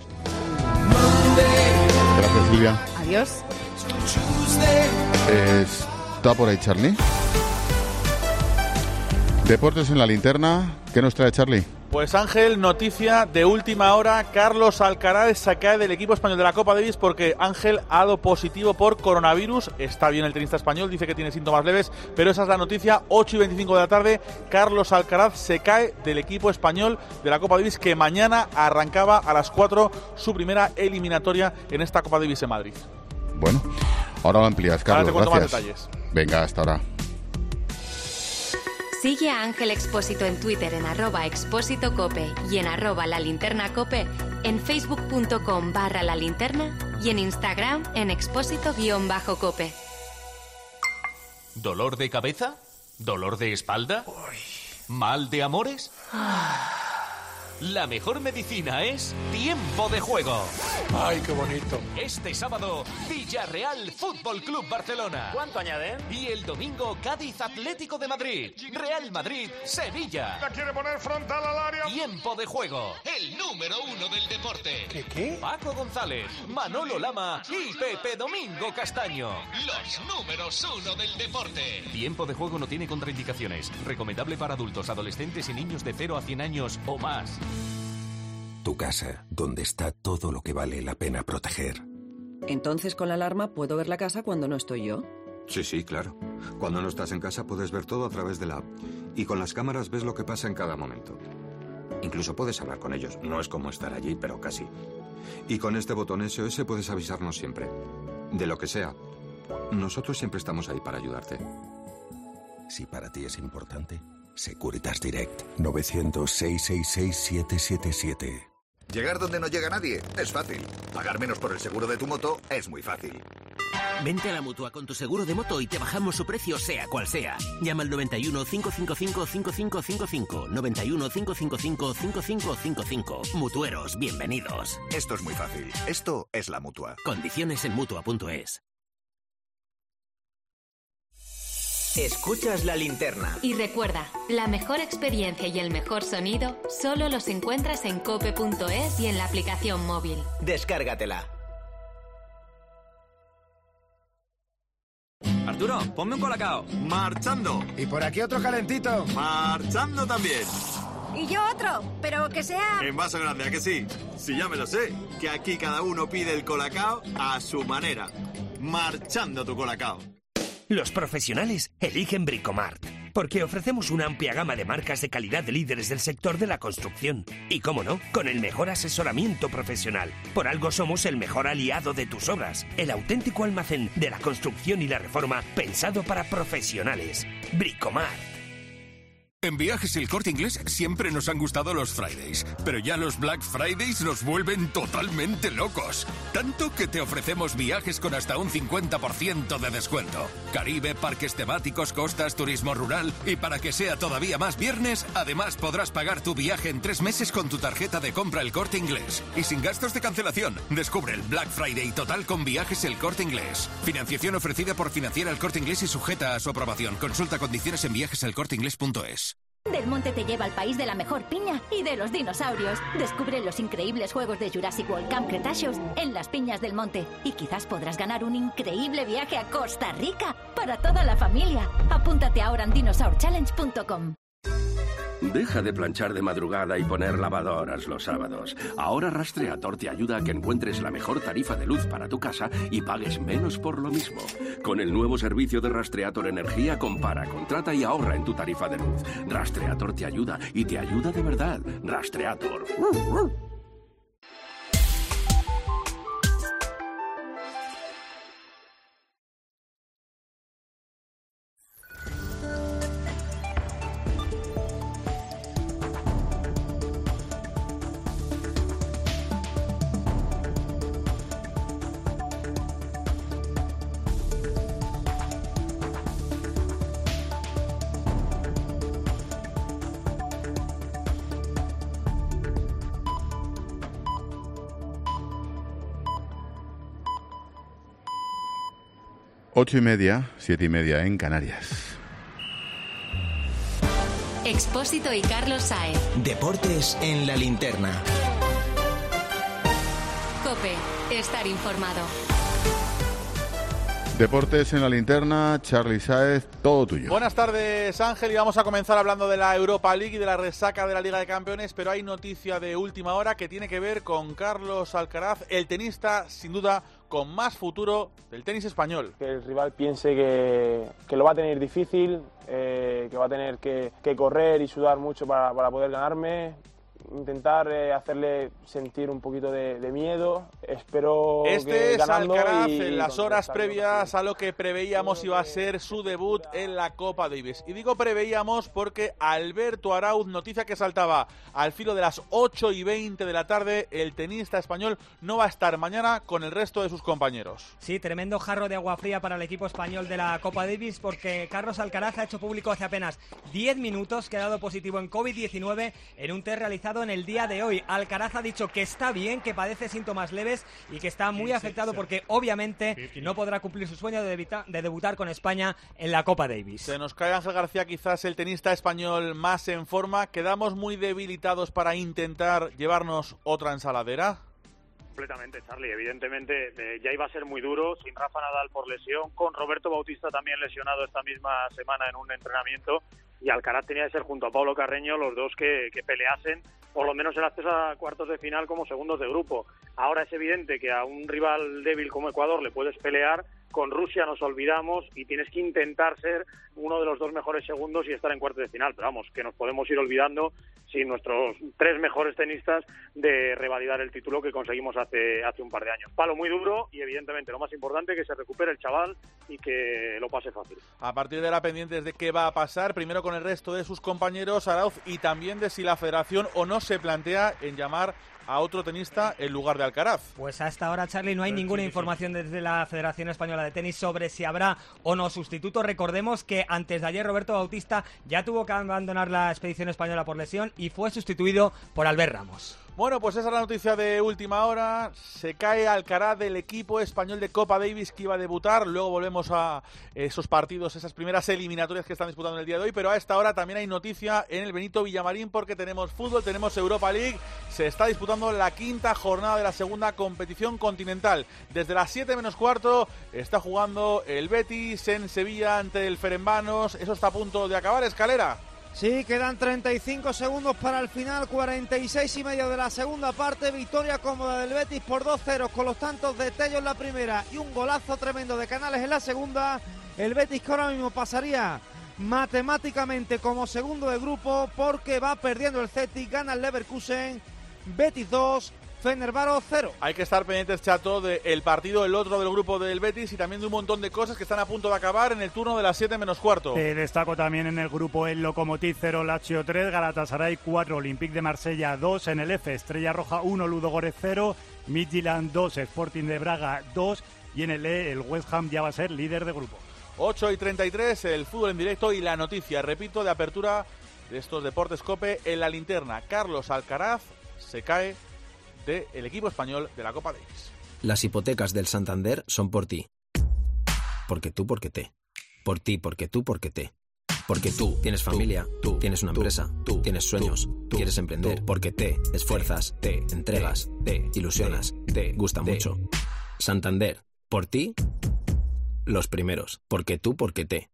Gracias, Silvia. Adiós. ¿Está por ahí Charlie? Deportes en la linterna. ¿Qué nos trae Charlie? Pues Ángel, noticia de última hora, Carlos Alcaraz se cae del equipo español de la Copa Davis porque Ángel ha dado positivo por coronavirus. Está bien el tenista español, dice que tiene síntomas leves, pero esa es la noticia. 8:25 de la tarde, Carlos Alcaraz se cae del equipo español de la Copa Davis que mañana arrancaba a las 4 su primera eliminatoria en esta Copa Davis en Madrid. Bueno, ahora lo amplías, Carlos. Ahora te cuento gracias. más detalles. Venga, hasta ahora. Sigue a Ángel Expósito en Twitter en @expósitocope y en @lalinternacope, en facebook.com/lalinterna y en Instagram en expósito_cope. ¿Dolor de cabeza? ¿Dolor de espalda? ¿Mal de amores? La mejor medicina es Tiempo de Juego. ¡Ay, qué bonito! Este sábado, Villarreal Fútbol Club Barcelona. ¿Cuánto añaden? Y el domingo, Cádiz Atlético de Madrid. Real Madrid, Sevilla. La quiere poner frontal al área. Tiempo de Juego. El número 1 del deporte. ¿Qué? Paco González, Manolo Lama y Pepe Domingo Castaño. Los números 1 del deporte. Tiempo de Juego no tiene contraindicaciones. Recomendable para adultos, adolescentes y niños de 0 a 100 años o más. Tu casa, donde está todo lo que vale la pena proteger. Entonces, con la alarma, ¿puedo ver la casa cuando no estoy yo? Sí, claro. Cuando no estás en casa puedes ver todo a través de la app. Y con las cámaras ves lo que pasa en cada momento. Incluso puedes hablar con ellos. No es como estar allí, pero casi. Y con este botón SOS puedes avisarnos siempre. De lo que sea. Nosotros siempre estamos ahí para ayudarte. Si para ti es importante, Securitas Direct. 900-666-777. Llegar donde no llega nadie es fácil. Pagar menos por el seguro de tu moto es muy fácil. Vente a la Mutua con tu seguro de moto y te bajamos su precio sea cual sea. Llama al 91 555 5555. 91 555 5555. Mutueros, bienvenidos. Esto es muy fácil. Esto es la Mutua. Condiciones en Mutua.es. Escuchas la linterna. Y recuerda, la mejor experiencia y el mejor sonido solo los encuentras en cope.es y en la aplicación móvil. Descárgatela. Arturo, ponme un colacao. Marchando. Y por aquí otro calentito. Marchando también. Y yo otro, pero que sea... En vaso grande, ¿a que sí? Sí, ya me lo sé. Que aquí cada uno pide el colacao a su manera. Marchando tu colacao. Los profesionales eligen Bricomart, porque ofrecemos una amplia gama de marcas de calidad de líderes del sector de la construcción. Y cómo no, con el mejor asesoramiento profesional. Por algo somos el mejor aliado de tus obras, el auténtico almacén de la construcción y la reforma pensado para profesionales. Bricomart. En Viajes El Corte Inglés siempre nos han gustado los Fridays, pero ya los Black Fridays nos vuelven totalmente locos. Tanto que te ofrecemos viajes con hasta un 50% de descuento. Caribe, parques temáticos, costas, turismo rural. Y para que sea todavía más viernes, además podrás pagar tu viaje en 3 meses con tu tarjeta de compra El Corte Inglés. Y sin gastos de cancelación. Descubre el Black Friday total con Viajes El Corte Inglés. Financiación ofrecida por Financiera El Corte Inglés y sujeta a su aprobación. Consulta condiciones en viajeselcorteinglés.es. Del Monte te lleva al país de la mejor piña y de los dinosaurios. Descubre los increíbles juegos de Jurassic World Camp Cretaceous en las Piñas del Monte. Y quizás podrás ganar un increíble viaje a Costa Rica para toda la familia. Apúntate ahora en dinosaurchallenge.com. Deja de planchar de madrugada y poner lavadoras los sábados. Ahora Rastreator te ayuda a que encuentres la mejor tarifa de luz para tu casa y pagues menos por lo mismo. Con el nuevo servicio de Rastreator Energía, compara, contrata y ahorra en tu tarifa de luz. Rastreator te ayuda y te ayuda de verdad. Rastreator. 8:30, 7:30 en Canarias. Expósito y Carlos Sáez. Deportes en la linterna. COPE. Estar informado. Deportes en la linterna, Charly Sáez, todo tuyo. Buenas tardes, Ángel, y vamos a comenzar hablando de la Europa League y de la resaca de la Liga de Campeones, pero hay noticia de última hora que tiene que ver con Carlos Alcaraz, el tenista, sin duda, con más futuro del tenis español. Que el rival piense que lo va a tener difícil, que va a tener que correr y sudar mucho para poder ganarme. Intentar hacerle sentir un poquito de miedo. Espero que ganando. Alcaraz en las horas previas a lo que preveíamos iba a ser su debut en la Copa Davis. Y digo preveíamos porque Alberto Arauz, noticia que saltaba al filo de las 8:20 de la tarde, el tenista español no va a estar mañana con el resto de sus compañeros. Sí, tremendo jarro de agua fría para el equipo español de la Copa Davis, porque Carlos Alcaraz ha hecho público hace apenas 10 minutos que ha dado positivo en COVID-19 en un test realizado en el día de hoy. Alcaraz ha dicho que está bien, que padece síntomas leves y que está muy afectado porque obviamente no podrá cumplir su sueño de debutar con España en la Copa Davis. Se nos cae Ángel García, quizás el tenista español más en forma. ¿Quedamos muy debilitados para intentar llevarnos otra ensaladera? Completamente, Charly. Evidentemente ya iba a ser muy duro, sin Rafa Nadal por lesión, con Roberto Bautista también lesionado esta misma semana en un entrenamiento, y Alcaraz tenía que ser junto a Pablo Carreño los dos que peleasen por lo menos el acceso a cuartos de final como segundos de grupo. Ahora es evidente que a un rival débil como Ecuador le puedes pelear. Con Rusia nos olvidamos y tienes que intentar ser uno de los dos mejores segundos y estar en cuartos de final. Pero vamos, que nos podemos ir olvidando sin nuestros tres mejores tenistas de revalidar el título que conseguimos hace un par de años. Palo muy duro y evidentemente lo más importante, que se recupere el chaval y que lo pase fácil. A partir de ahora pendientes de qué va a pasar, primero con el resto de sus compañeros, Arauz, y también de si la federación o no se plantea en llamar a otro tenista en lugar de Alcaraz. Pues hasta ahora, Charly, no hay ninguna información desde la Federación Española de Tenis sobre si habrá o no sustituto. Recordemos que antes de ayer Roberto Bautista ya tuvo que abandonar la expedición española por lesión y fue sustituido por Albert Ramos. Bueno, pues esa es la noticia de última hora. Se cae Alcaraz del equipo español de Copa Davis que iba a debutar. Luego volvemos a esos partidos, esas primeras eliminatorias que están disputando el día de hoy. Pero a esta hora también hay noticia en el Benito Villamarín porque tenemos fútbol, tenemos Europa League. Se está disputando la quinta jornada de la segunda competición continental. Desde las 7:15 está jugando el Betis en Sevilla ante el Ferenbanos. Eso está a punto de acabar, Escalera. Sí, quedan 35 segundos para el final, 46,5 de la segunda parte, victoria cómoda del Betis por 2-0 con los tantos de Tello en la primera y un golazo tremendo de Canales en la segunda. El Betis que ahora mismo pasaría matemáticamente como segundo de grupo porque va perdiendo el Celtic, gana el Leverkusen, Betis 2, Fenerbahce 0. Hay que estar pendientes, Chato, del partido, el otro del grupo del Betis y también de un montón de cosas que están a punto de acabar en el turno de las 7:15. Destaco también en el grupo el Lokomotiv 0, Lazio 3, Galatasaray 4, Olympique de Marsella 2, en el F, Estrella Roja 1, Ludogorets 0, Midtjylland 2, Sporting de Braga 2 y en el E, el West Ham ya va a ser líder de grupo. 8:33, el fútbol en directo y la noticia, repito, de apertura de estos deportes COPE en la linterna. Carlos Alcaraz se cae del equipo español de la Copa Davis. Las hipotecas del Santander son por ti. Porque tú, porque te. Por ti, porque tú, porque te. Porque tú tienes familia, tú tienes una empresa, tú tienes sueños, tú quieres emprender, porque te esfuerzas, te entregas, te ilusionas, te gusta mucho. Santander, por ti, los primeros. Porque tú, porque te.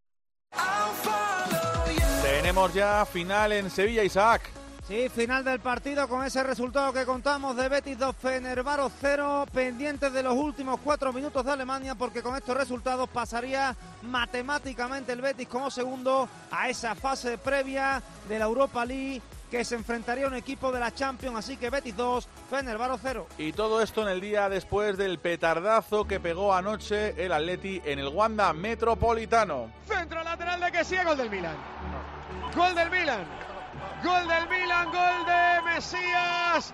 Tenemos ya final en Sevilla, Isaac. Sí, final del partido con ese resultado que contamos de Betis 2, Fenerbahce 0, pendientes de los últimos 4 minutos de Alemania porque con estos resultados pasaría matemáticamente el Betis como segundo a esa fase previa de la Europa League que se enfrentaría a un equipo de la Champions, así que Betis 2, Fenerbahce 0. Y todo esto en el día después del petardazo que pegó anoche el Atleti en el Wanda Metropolitano. Centro lateral de que sigue, gol del Milan. Gol del Milan. Gol del Milan, gol de Mesías.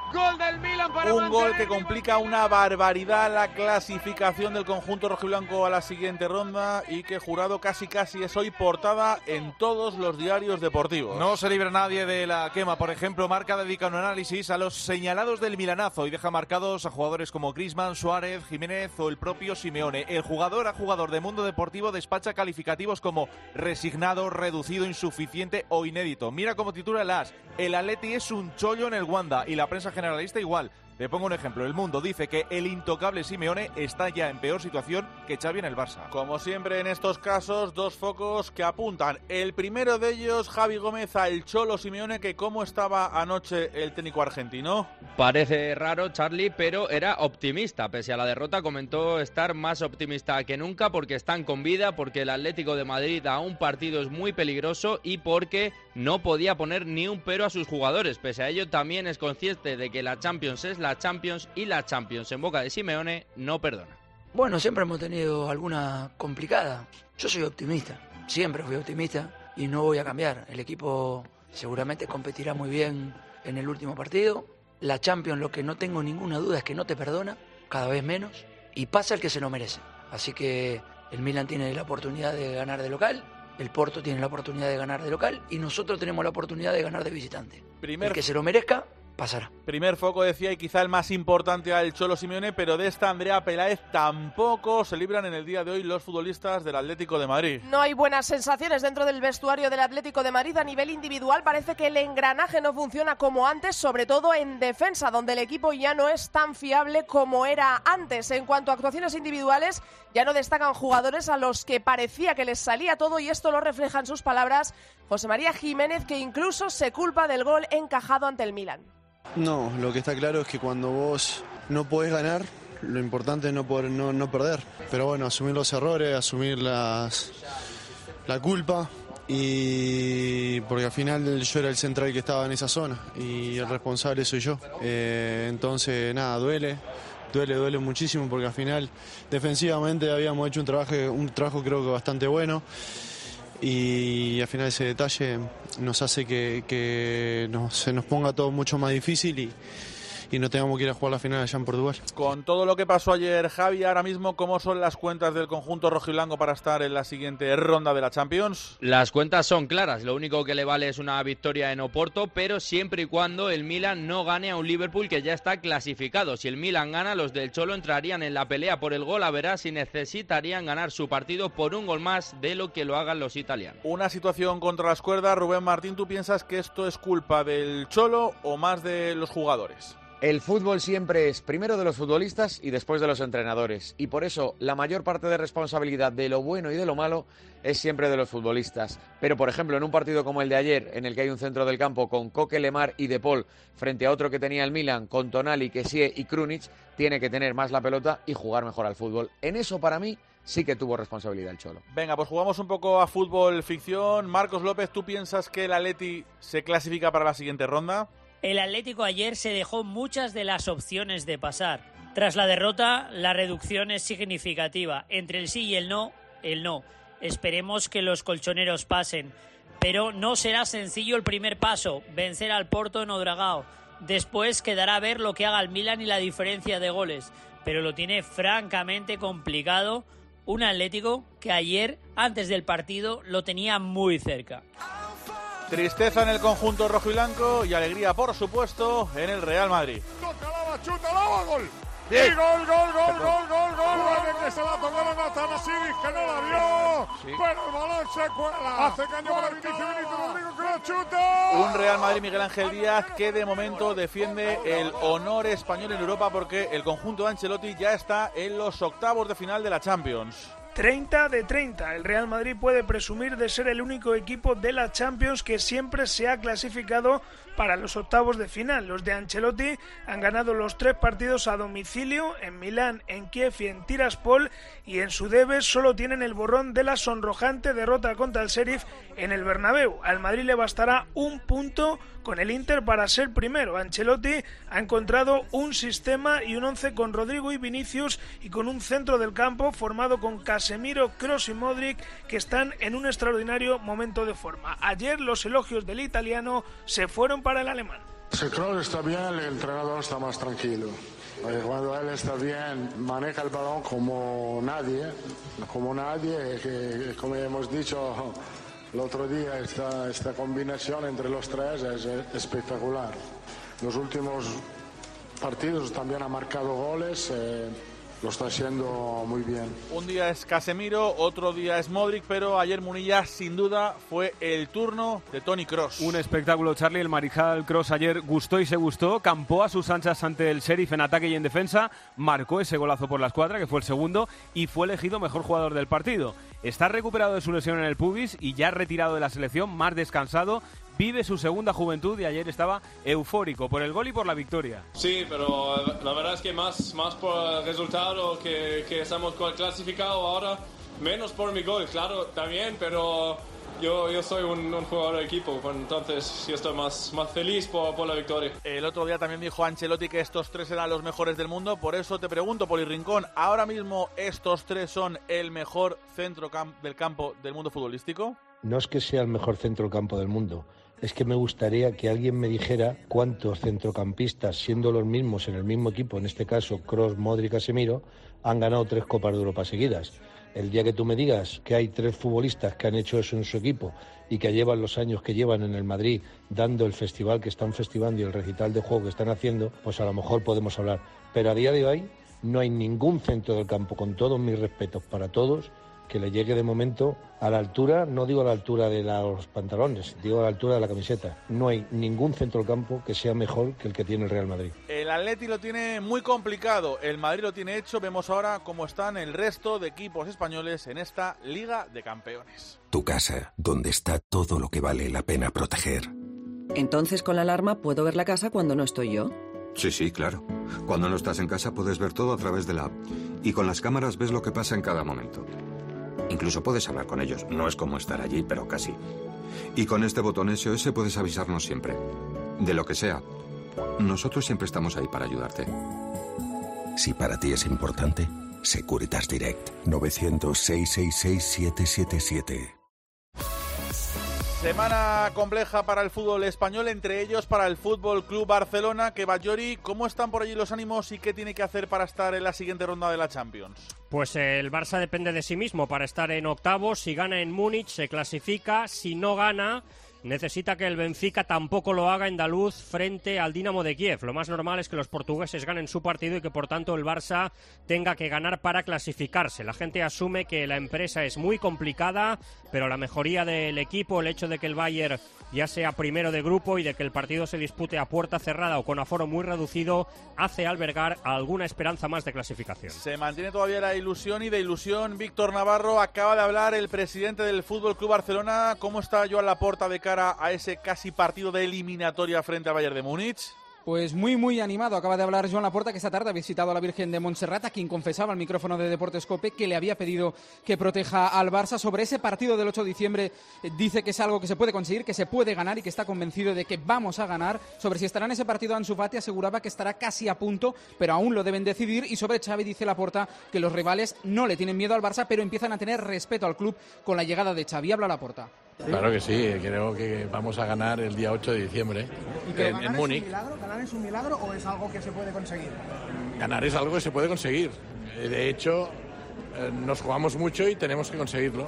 Gol del Milan para un gol que complica una barbaridad la clasificación del conjunto rojiblanco a la siguiente ronda y que, Jurado, casi es hoy portada en todos los diarios deportivos. No se libra nadie de la quema. Por ejemplo, Marca dedica un análisis a los señalados del milanazo y deja marcados a jugadores como Griezmann, Suárez, Jiménez o el propio Simeone. El jugador a jugador de Mundo Deportivo despacha calificativos como resignado, reducido, insuficiente o inédito. Mira cómo titula el AS: el Atleti es un chollo en el Wanda, y la prensa generalista igual. Te pongo un ejemplo. El Mundo dice que el intocable Simeone está ya en peor situación que Xavi en el Barça. Como siempre en estos casos, dos focos que apuntan. El primero de ellos, Javi Gómez, al Cholo Simeone, que ¿cómo estaba anoche el técnico argentino? Parece raro, Charlie, pero era optimista. Pese a la derrota, comentó estar más optimista que nunca porque están con vida, porque el Atlético de Madrid a un partido es muy peligroso y porque no podía poner ni un pero a sus jugadores. Pese a ello, también es consciente de que la Champions es la Champions y la Champions en boca de Simeone no perdona. Bueno, siempre hemos tenido alguna complicada. Yo soy optimista, siempre fui optimista y no voy a cambiar. El equipo seguramente competirá muy bien en el último partido. La Champions, lo que no tengo ninguna duda es que no te perdona, cada vez menos, y pasa el que se lo merece. Así que el Milan tiene la oportunidad de ganar de local, el Porto tiene la oportunidad de ganar de local y nosotros tenemos la oportunidad de ganar de visitante. El que se lo merezca pasará. Primer foco, decía, y quizá el más importante al Cholo Simeone, pero de esta Andrea Peláez tampoco se libran en el día de hoy los futbolistas del Atlético de Madrid. No hay buenas sensaciones dentro del vestuario del Atlético de Madrid. A nivel individual parece que el engranaje no funciona como antes, sobre todo en defensa, donde el equipo ya no es tan fiable como era antes. En cuanto a actuaciones individuales, ya no destacan jugadores a los que parecía que les salía todo, y esto lo refleja en sus palabras José María Jiménez, que incluso se culpa del gol encajado ante el Milan. No, lo que está claro es que cuando vos no podés ganar, lo importante es no perder. Pero bueno, asumir los errores, asumir la culpa, y porque al final yo era el central que estaba en esa zona y el responsable soy yo. Entonces, nada, duele muchísimo porque al final defensivamente habíamos hecho un trabajo creo que bastante bueno. Y al final ese detalle nos hace que se nos ponga todo mucho más difícil y no tengamos que ir a jugar la final allá en Portugal. Con todo lo que pasó ayer, Javi, ahora mismo, ¿cómo son las cuentas del conjunto rojiblanco para estar en la siguiente ronda de la Champions? Las cuentas son claras, lo único que le vale es una victoria en Oporto, pero siempre y cuando el Milan no gane a un Liverpool que ya está clasificado. Si el Milan gana, los del Cholo entrarían en la pelea por el gol a verás y necesitarían ganar su partido por un gol más de lo que lo hagan los italianos. Una situación contra las cuerdas. Rubén Martín, ¿tú piensas que esto es culpa del Cholo o más de los jugadores? El fútbol siempre es primero de los futbolistas y después de los entrenadores. Y por eso la mayor parte de responsabilidad de lo bueno y de lo malo es siempre de los futbolistas. Pero, por ejemplo, en un partido como el de ayer, en el que hay un centro del campo con Coque, Lemar y De Paul, frente a otro que tenía el Milan, con Tonali, Kessie y Krunic, tiene que tener más la pelota y jugar mejor al fútbol. En eso, para mí, sí que tuvo responsabilidad el Cholo. Venga, pues jugamos un poco a fútbol ficción. Marcos López, ¿tú piensas que el Atleti se clasifica para la siguiente ronda? El Atlético ayer se dejó muchas de las opciones de pasar. Tras la derrota, la reducción es significativa. Entre el sí y el no. Esperemos que los colchoneros pasen. Pero no será sencillo el primer paso, vencer al Porto en Oudragao. Después quedará a ver lo que haga el Milan y la diferencia de goles. Pero lo tiene francamente complicado un Atlético que ayer, antes del partido, lo tenía muy cerca. Tristeza en el conjunto rojo y blanco y alegría, por supuesto, en el Real Madrid. Toca, chuta, gol. Bien. Y gol. Que se la tocó a Atanasic, que no la vio. Sí. Pero el balón se cuela. Hace caño para Vinicius Rodrigo, que lo chuta. Un Real Madrid, Miguel Ángel Díaz, que de momento defiende el honor español en Europa porque el conjunto de Ancelotti ya está en los octavos de final de la Champions. 30 de 30. El Real Madrid puede presumir de ser el único equipo de la Champions que siempre se ha clasificado para los octavos de final. Los de Ancelotti han ganado los 3 partidos a domicilio, en Milán, en Kiev y en Tiraspol, y en su debe solo tienen el borrón de la sonrojante derrota contra el Sheriff en el Bernabéu. Al Madrid le bastará un punto con el Inter para ser primero. Ancelotti ha encontrado un sistema y un 11 con Rodrigo y Vinicius y con un centro del campo formado con Casemiro, Kroos y Modric, que están en un extraordinario momento de forma. Ayer los elogios del italiano se fueron para el alemán. Si Kroos está bien, el entrenador está más tranquilo. Cuando él está bien, maneja el balón como nadie, que como hemos dicho el otro día, esta combinación entre los tres es espectacular. Los últimos partidos también ha marcado goles, lo está haciendo muy bien. Un día es Casemiro, otro día es Modric, pero ayer Munilla sin duda fue el turno de Toni Kroos. Un espectáculo, Charlie. El mariscal Kroos ayer gustó y se gustó, campó a sus anchas ante el Sheriff en ataque y en defensa, marcó ese golazo por la escuadra, que fue el segundo, y fue elegido mejor jugador del partido. Está recuperado de su lesión en el pubis y ya retirado de la selección, más descansado. Vive su segunda juventud y ayer estaba eufórico por el gol y por la victoria. Sí, pero la verdad es que más por el resultado que estamos clasificados ahora, menos por mi gol, claro, también, pero yo soy un jugador de equipo, entonces sí estoy más feliz por la victoria. El otro día también dijo Ancelotti que estos tres eran los mejores del mundo, por eso te pregunto, Poli Rincón, ¿ahora mismo estos tres son el mejor centro del campo del mundo futbolístico? No es que sea el mejor centro del campo del mundo, es que me gustaría que alguien me dijera cuántos centrocampistas, siendo los mismos en el mismo equipo, en este caso Kroos, Modric, Casemiro, han ganado 3 Copas de Europa seguidas. El día que tú me digas que hay 3 futbolistas que han hecho eso en su equipo y que llevan los años que llevan en el Madrid dando el festival que están festivando y el recital de juego que están haciendo, pues a lo mejor podemos hablar. Pero a día de hoy no hay ningún centro del campo, con todos mis respetos para todos, que le llegue de momento a la altura, no digo a la altura de los pantalones, digo a la altura de la camiseta. No hay ningún centrocampo que sea mejor que el que tiene el Real Madrid. El Atleti lo tiene muy complicado, el Madrid lo tiene hecho. Vemos ahora cómo están el resto de equipos españoles en esta Liga de Campeones. Tu casa, donde está todo lo que vale la pena proteger. Entonces, con la alarma puedo ver la casa cuando no estoy yo. Sí, claro. Cuando no estás en casa puedes ver todo a través de la app. Y con las cámaras ves lo que pasa en cada momento. Incluso puedes hablar con ellos. No es como estar allí, pero casi. Y con este botón SOS puedes avisarnos siempre. De lo que sea. Nosotros siempre estamos ahí para ayudarte. Si para ti es importante, Securitas Direct. 900-666-777. Semana compleja para el fútbol español, entre ellos para el Fútbol Club Barcelona. Que Batllori, ¿cómo están por allí los ánimos y qué tiene que hacer para estar en la siguiente ronda de la Champions? Pues el Barça depende de sí mismo para estar en octavos. Si gana en Múnich se clasifica, si no gana necesita que el Benfica tampoco lo haga andaluz frente al Dinamo de Kiev. Lo más normal es que los portugueses ganen su partido y que por tanto el Barça tenga que ganar para clasificarse. La gente asume que la empresa es muy complicada, pero la mejoría del equipo, el hecho de que el Bayern ya sea primero de grupo y de que el partido se dispute a puerta cerrada o con aforo muy reducido, hace albergar alguna esperanza más de clasificación. Se mantiene todavía la ilusión, y de ilusión Víctor Navarro acaba de hablar el presidente del Fútbol Club Barcelona. ¿Cómo está Joan Laporta de cara a ese casi partido de eliminatoria frente al Bayern de Múnich? Pues muy animado. Acaba de hablar Joan Laporta, que esta tarde ha visitado a la Virgen de Montserrat, a quien confesaba al micrófono de Deportes COPE que le había pedido que proteja al Barça. Sobre ese partido del 8 de diciembre dice que es algo que se puede conseguir, que se puede ganar y que está convencido de que vamos a ganar. Sobre si estará en ese partido Ansu Fati aseguraba que estará casi a punto, pero aún lo deben decidir. Y sobre Xavi dice Laporta que los rivales no le tienen miedo al Barça, pero empiezan a tener respeto al club con la llegada de Xavi. Habla Laporta. Claro que sí, creo que vamos a ganar el día 8 de diciembre en Múnich. ¿Ganar es un milagro o es algo que se puede conseguir? Ganar es algo que se puede conseguir. De hecho, nos jugamos mucho y tenemos que conseguirlo.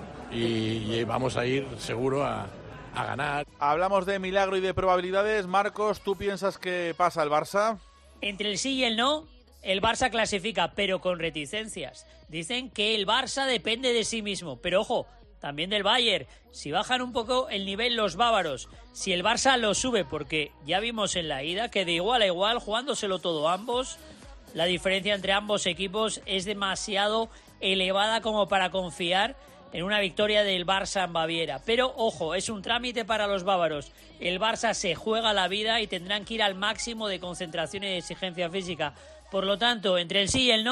Y vamos a ir seguro a ganar. Hablamos de milagro y de probabilidades. Marcos, ¿tú piensas que pasa el Barça? Entre el sí y el no, el Barça clasifica, pero con reticencias. Dicen que el Barça depende de sí mismo, pero ojo, también del Bayern. Si bajan un poco el nivel los bávaros, si el Barça lo sube, porque ya vimos en la ida que de igual a igual, jugándoselo todo ambos, la diferencia entre ambos equipos es demasiado elevada como para confiar en una victoria del Barça en Baviera. Pero ojo, es un trámite para los bávaros. El Barça se juega la vida y tendrán que ir al máximo de concentración y de exigencia física. Por lo tanto, entre el sí y el no,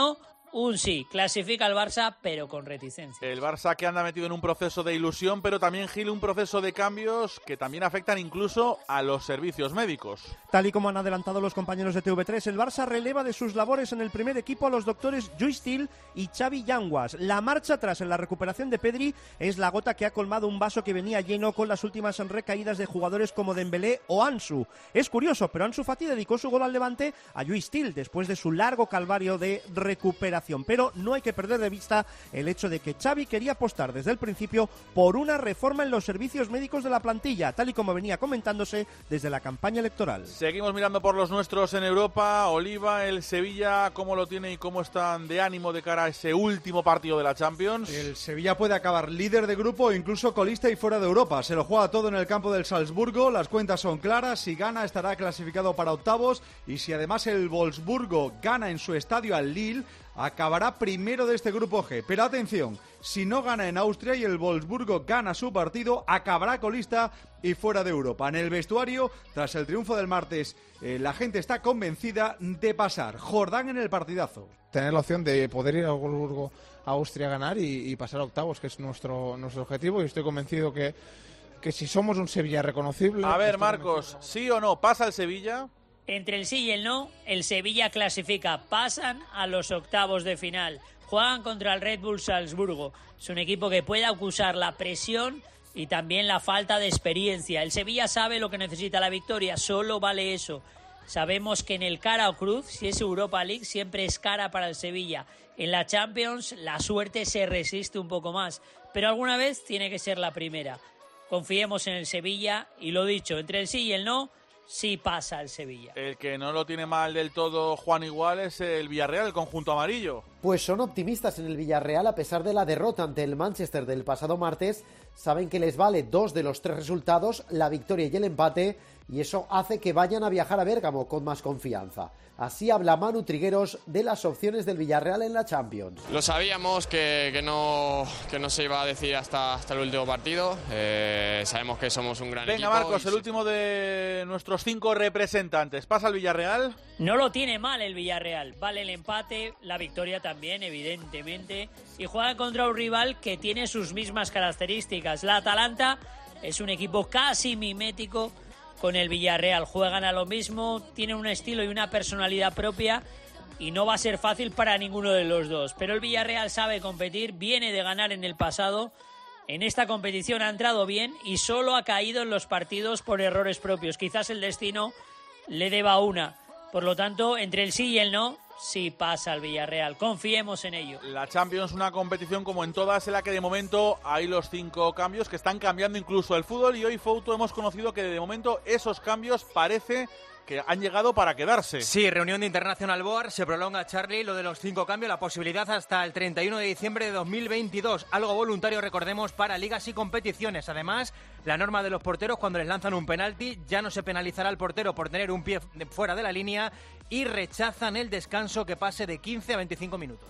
un sí. Clasifica al Barça, pero con reticencia. El Barça que anda metido en un proceso de ilusión, pero también, Gil, un proceso de cambios que también afectan incluso a los servicios médicos. Tal y como han adelantado los compañeros de TV3, el Barça releva de sus labores en el primer equipo a los doctores Lluís Til y Xavi Yanguas. La marcha atrás en la recuperación de Pedri es la gota que ha colmado un vaso que venía lleno con las últimas recaídas de jugadores como Dembélé o Ansu. Es curioso, pero Ansu Fati dedicó su gol al Levante a Lluís Til después de su largo calvario de recuperación. Pero no hay que perder de vista el hecho de que Xavi quería apostar desde el principio por una reforma en los servicios médicos de la plantilla, tal y como venía comentándose desde la campaña electoral. Seguimos mirando por los nuestros en Europa. Oliva, el Sevilla, ¿cómo lo tiene y cómo están de ánimo de cara a ese último partido de la Champions? El Sevilla puede acabar líder de grupo o incluso colista y fuera de Europa. Se lo juega todo en el campo del Salzburgo. Las cuentas son claras. Si gana estará clasificado para octavos, y si además el Wolfsburgo gana en su estadio al Lille, acabará primero de este grupo G. Pero atención, si no gana en Austria y el Wolfsburgo gana su partido, acabará colista y fuera de Europa. En el vestuario, tras el triunfo del martes, la gente está convencida de pasar. Jordán en el partidazo. Tener la opción de poder ir al Wolfsburgo a Austria a ganar y pasar a octavos, que es nuestro objetivo, y estoy convencido que si somos un Sevilla reconocible... A ver, Marcos, ¿sí o no pasa el Sevilla? Entre el sí y el no, el Sevilla clasifica. Pasan a los octavos de final. Juegan contra el Red Bull Salzburgo. Es un equipo que puede acusar la presión y también la falta de experiencia. El Sevilla sabe lo que necesita la victoria, solo vale eso. Sabemos que en el cara o cruz, si es Europa League, siempre es cara para el Sevilla. En la Champions la suerte se resiste un poco más, pero alguna vez tiene que ser la primera. Confiemos en el Sevilla y lo dicho, entre el sí y el no, sí pasa el Sevilla. El que no lo tiene mal del todo, Juan, igual, es el Villarreal, el conjunto amarillo. Pues son optimistas en el Villarreal a pesar de la derrota ante el Manchester del pasado martes. Saben que les vale 2 de los 3 resultados, la victoria y el empate, y eso hace que vayan a viajar a Bérgamo con más confianza. Así habla Manu Trigueros de las opciones del Villarreal en la Champions. Lo sabíamos que no se iba a decir hasta el último partido. Sabemos que somos un gran equipo. Venga, Marcos, el último de nuestros 5 representantes. ¿Pasa el Villarreal? No lo tiene mal el Villarreal. Vale el empate, la victoria también, evidentemente. Y juega contra un rival que tiene sus mismas características. La Atalanta es un equipo casi mimético con el Villarreal. Juegan a lo mismo, tienen un estilo y una personalidad propia y no va a ser fácil para ninguno de los dos. Pero el Villarreal sabe competir, viene de ganar en el pasado. En esta competición ha entrado bien y solo ha caído en los partidos por errores propios. Quizás el destino le deba una. Por lo tanto, entre el sí y el no, sí pasa el Villarreal. Confiemos en ello. La Champions, una competición como en todas, en la que de momento hay los 5 cambios que están cambiando incluso el fútbol, y hoy, Fouto, hemos conocido que de momento esos cambios parece que han llegado para quedarse. Sí, reunión de International Board, se prolonga, Charlie, lo de los 5 cambios, la posibilidad hasta el 31 de diciembre de 2022, algo voluntario, recordemos, para ligas y competiciones. Además, la norma de los porteros, cuando les lanzan un penalti, ya no se penalizará al portero por tener un pie fuera de la línea, y rechazan el descanso que pase de 15 a 25 minutos.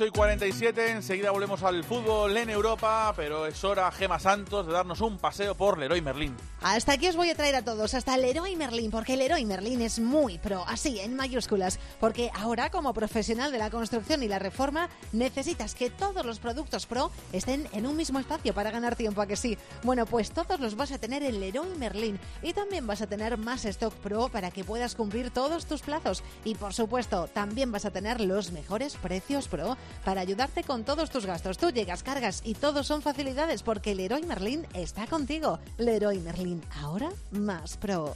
8:47, enseguida volvemos al fútbol en Europa, pero es hora, Gema Santos, de darnos un paseo por Leroy Merlin. Hasta aquí os voy a traer a todos, hasta Leroy Merlin, porque Leroy Merlin es muy pro, así, en mayúsculas, porque ahora, como profesional de la construcción y la reforma, necesitas que todos los productos pro estén en un mismo espacio para ganar tiempo, ¿a que sí? Bueno, pues todos los vas a tener en Leroy Merlin, y también vas a tener más stock pro para que puedas cumplir todos tus plazos. Y por supuesto, también vas a tener los mejores precios pro para ayudarte con todos tus gastos. Tú llegas, cargas y todos son facilidades porque Leroy Merlin está contigo. Leroy Merlin, ahora más pro.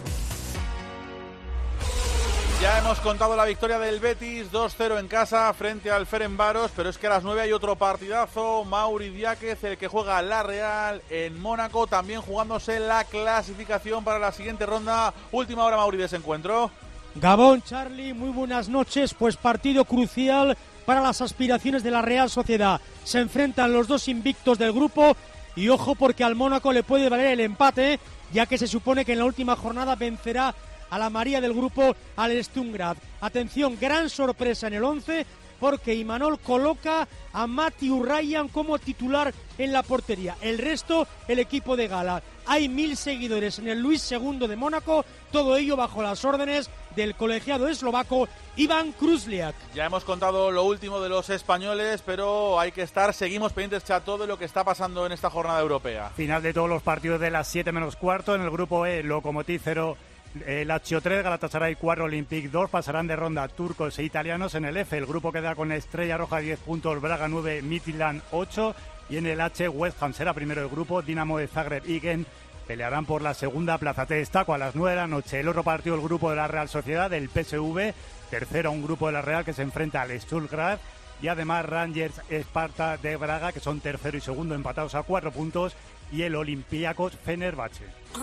Ya hemos contado la victoria del Betis, 2-0 en casa frente al Ferencváros, pero es que a las 9 hay otro partidazo. Mauri Diáquez, el que juega la Real en Mónaco, también jugándose la clasificación para la siguiente ronda. Última hora, Mauri, de ese encuentro. Gabón, Charlie, muy buenas noches. Pues partido crucial para las aspiraciones de la Real Sociedad. Se enfrentan los dos invictos del grupo y ojo porque al Mónaco le puede valer el empate, ya que se supone que en la última jornada vencerá a la María del grupo, al Sturm Graz. Atención, gran sorpresa en el 11 porque Imanol coloca a Matthew Ryan como titular en la portería. El resto, el equipo de gala. Hay 1000 seguidores en el Luis II de Mónaco, todo ello bajo las órdenes del colegiado eslovaco Ivan Kruzliak. Ya hemos contado lo último de los españoles, pero hay que seguimos pendientes, Chato, de lo que está pasando en esta jornada europea. Final de todos los partidos de las 7 menos cuarto. En el grupo E, Lokomotiv 0, Lazio 3, Galatasaray 4, Olympique 2. Pasarán de ronda turcos e italianos. En el F, el grupo queda con Estrella Roja 10 puntos, Braga 9, Midtjylland 8. Y en el H, West Ham será primero del grupo, Dinamo de Zagreb y Genk pelearán por la segunda plaza. Te destaco a las 9 de la noche el otro partido, el grupo de la Real Sociedad, del PSV, tercero un grupo de la Real que se enfrenta al Stuttgart, y además Rangers Esparta de Braga, que son tercero y segundo empatados a 4 puntos, y el Olympiacos Fenerbahce.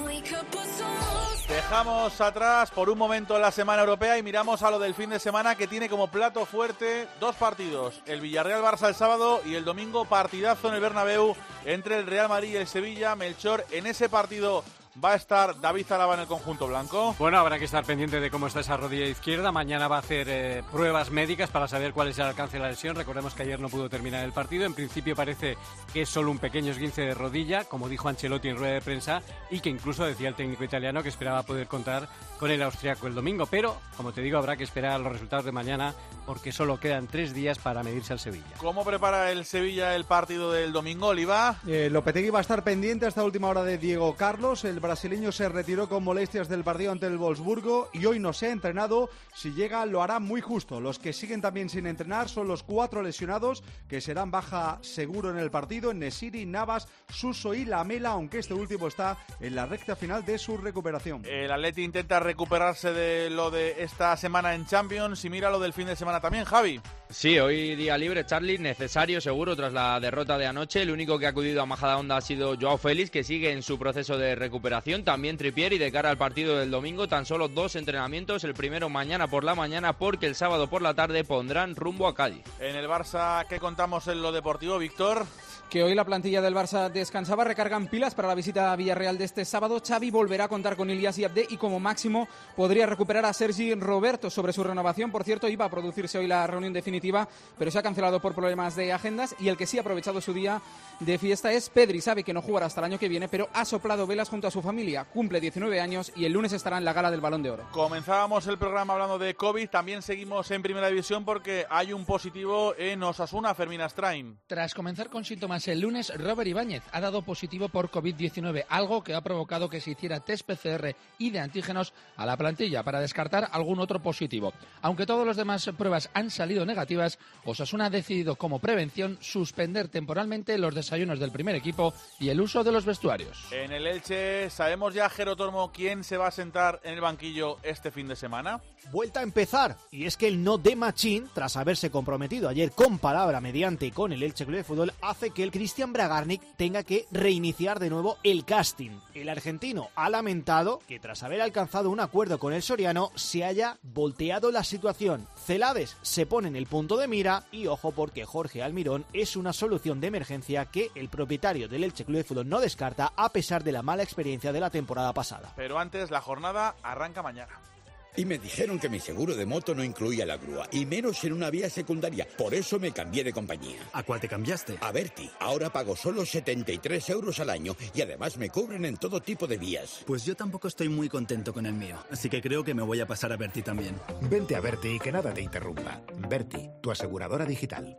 Dejamos atrás por un momento la semana europea y miramos a lo del fin de semana, que tiene como plato fuerte 2 partidos, el Villarreal-Barça el sábado y el domingo partidazo en el Bernabéu entre el Real Madrid y el Sevilla. Melchor, en ese partido va a estar David Zalaba en el conjunto blanco. Bueno, habrá que estar pendiente de cómo está esa rodilla izquierda. Mañana va a hacer pruebas médicas para saber cuál es el alcance de la lesión. Recordemos que ayer no pudo terminar el partido. En principio parece que es solo un pequeño esguince de rodilla, como dijo Ancelotti en rueda de prensa, y que incluso decía el técnico italiano que esperaba poder contar con el austriaco el domingo. Pero, como te digo, habrá que esperar a los resultados de mañana porque solo quedan 3 días para medirse al Sevilla. ¿Cómo prepara el Sevilla el partido del domingo, Oliva? Lopetegui va a estar pendiente hasta última hora de Diego Carlos. El brasileño se retiró con molestias del partido ante el Wolfsburgo y hoy no se ha entrenado. Si llega, lo hará muy justo. Los que siguen también sin entrenar son los 4 lesionados, que serán baja seguro en el partido: Nesiri, Navas, Suso y Lamela, aunque este último está en la recta final de su recuperación. El Atleti intenta recuperarse de lo de esta semana en Champions y mira lo del fin de semana también, Javi. Sí, hoy día libre, Charlie, necesario seguro tras la derrota de anoche. El único que ha acudido a Majadahonda ha sido Joao Félix, que sigue en su proceso de recuperación. También Trippier, y de cara al partido del domingo tan solo 2 entrenamientos, el primero mañana por la mañana porque el sábado por la tarde pondrán rumbo a Cádiz. En el Barça, ¿qué contamos en lo deportivo, Víctor? Que hoy la plantilla del Barça descansaba, recargan pilas para la visita a Villarreal de este sábado. Xavi volverá a contar con Ilyas y Abde y como máximo podría recuperar a Sergi Roberto. Sobre su renovación, por cierto, iba a producirse hoy la reunión definitiva, pero se ha cancelado por problemas de agendas, y el que sí ha aprovechado su día de fiesta es Pedri. Sabe que no jugará hasta el año que viene, pero ha soplado velas junto a su familia. Cumple 19 años y el lunes estará en la gala del Balón de Oro. Comenzábamos el programa hablando de COVID, también seguimos en Primera División porque hay un positivo en Osasuna, Fermín Astrain. Tras comenzar con síntomas el lunes, Robert Ibáñez ha dado positivo por COVID-19, algo que ha provocado que se hiciera test PCR y de antígenos a la plantilla para descartar algún otro positivo. Aunque todas las demás pruebas han salido negativas, Osasuna ha decidido como prevención suspender temporalmente los desayunos del primer equipo y el uso de los vestuarios. En el Elche, ¿sabemos ya, Jero Tormo, quién se va a sentar en el banquillo este fin de semana? Vuelta a empezar, y es que el no de Machín, tras haberse comprometido ayer con palabra mediante con el Elche Club de Fútbol, hace que el Cristian Bragarnik tenga que reiniciar de nuevo el casting. El argentino ha lamentado que tras haber alcanzado un acuerdo con el soriano se haya volteado la situación. Celades se pone en el punto de mira y ojo porque Jorge Almirón es una solución de emergencia que el propietario del Elche Club de Fútbol no descarta a pesar de la mala experiencia de la temporada pasada. Pero antes, la jornada arranca mañana. Y me dijeron que mi seguro de moto no incluía la grúa, y menos en una vía secundaria. Por eso me cambié de compañía. ¿A cuál te cambiaste? A Verti. Ahora pago solo 73 euros al año y además me cubren en todo tipo de vías. Pues yo tampoco estoy muy contento con el mío, así que creo que me voy a pasar a Verti también. Vente a Verti y que nada te interrumpa. Verti, tu aseguradora digital.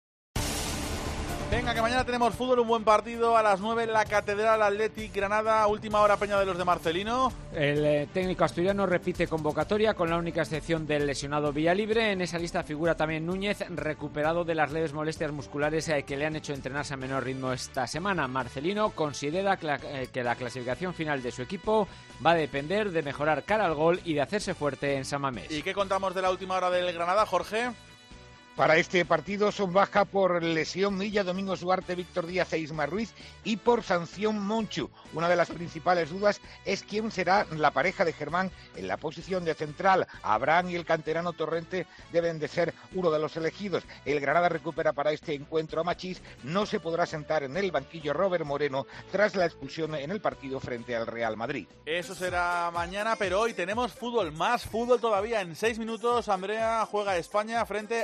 Venga, que mañana tenemos fútbol, un buen partido a las 9 en la Catedral Athletic Granada, última hora Peña de los de Marcelino. El técnico asturiano repite convocatoria con la única excepción del lesionado Villalibre. En esa lista figura también Núñez, recuperado de las leves molestias musculares que le han hecho entrenarse a menor ritmo esta semana. Marcelino considera que la clasificación final de su equipo va a depender de mejorar cara al gol y de hacerse fuerte en San Mamés. ¿Y qué contamos de la última hora del Granada, Jorge? Para este partido son baja por lesión Milla, Domingos Duarte, Víctor Díaz e Ismar Ruiz, y por sanción Monchu. Una de las principales dudas es quién será la pareja de Germán en la posición de central. Abraham y el canterano Torrente deben de ser uno de los elegidos. El Granada recupera para este encuentro a Machís. No se podrá sentar en el banquillo Robert Moreno tras la expulsión en el partido frente al Real Madrid. Eso será mañana, pero hoy tenemos fútbol, más fútbol todavía. En 6 minutos, Andrea juega España frente a Islas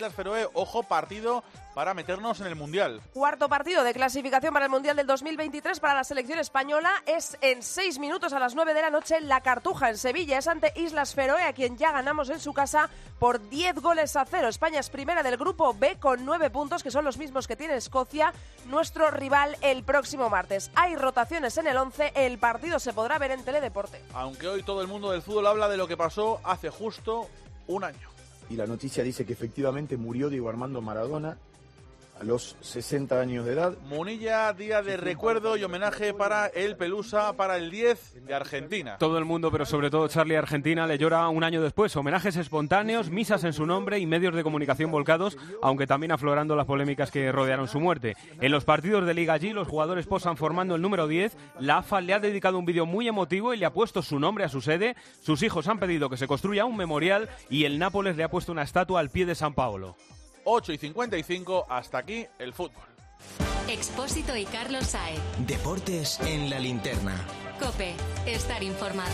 Islas Feroe. Ojo, partido para meternos en el Mundial. Cuarto partido de clasificación para el Mundial del 2023 para la selección española. Es en 6 minutos a las 9 de la noche en La Cartuja, en Sevilla. Es ante Islas Feroe, a quien ya ganamos en su casa por 10-0. España es primera del grupo B con 9 puntos, que son los mismos que tiene Escocia, nuestro rival el próximo martes. Hay rotaciones en el 11, el partido se podrá ver en Teledeporte. Aunque hoy todo el mundo del fútbol habla de lo que pasó hace justo un año. Y la noticia dice que efectivamente murió Diego Armando Maradona a los 60 años de edad. Munilla, día de recuerdo y homenaje para el Pelusa, para el 10 de Argentina. Todo el mundo, pero sobre todo Charlie Argentina, le llora un año después. Homenajes espontáneos, misas en su nombre y medios de comunicación volcados, aunque también aflorando las polémicas que rodearon su muerte. En los partidos de Liga G, los jugadores posan formando el número 10. La AFA le ha dedicado un vídeo muy emotivo y le ha puesto su nombre a su sede. Sus hijos han pedido que se construya un memorial y el Nápoles le ha puesto una estatua al pie de San Paolo. 8:55, hasta aquí el fútbol. Expósito y Carlos Saez. Deportes en la linterna. COPE, estar informado.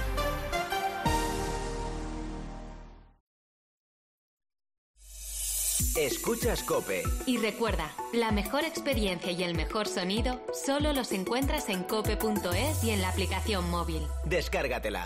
Escuchas COPE. Y recuerda, la mejor experiencia y el mejor sonido solo los encuentras en cope.es y en la aplicación móvil. Descárgatela.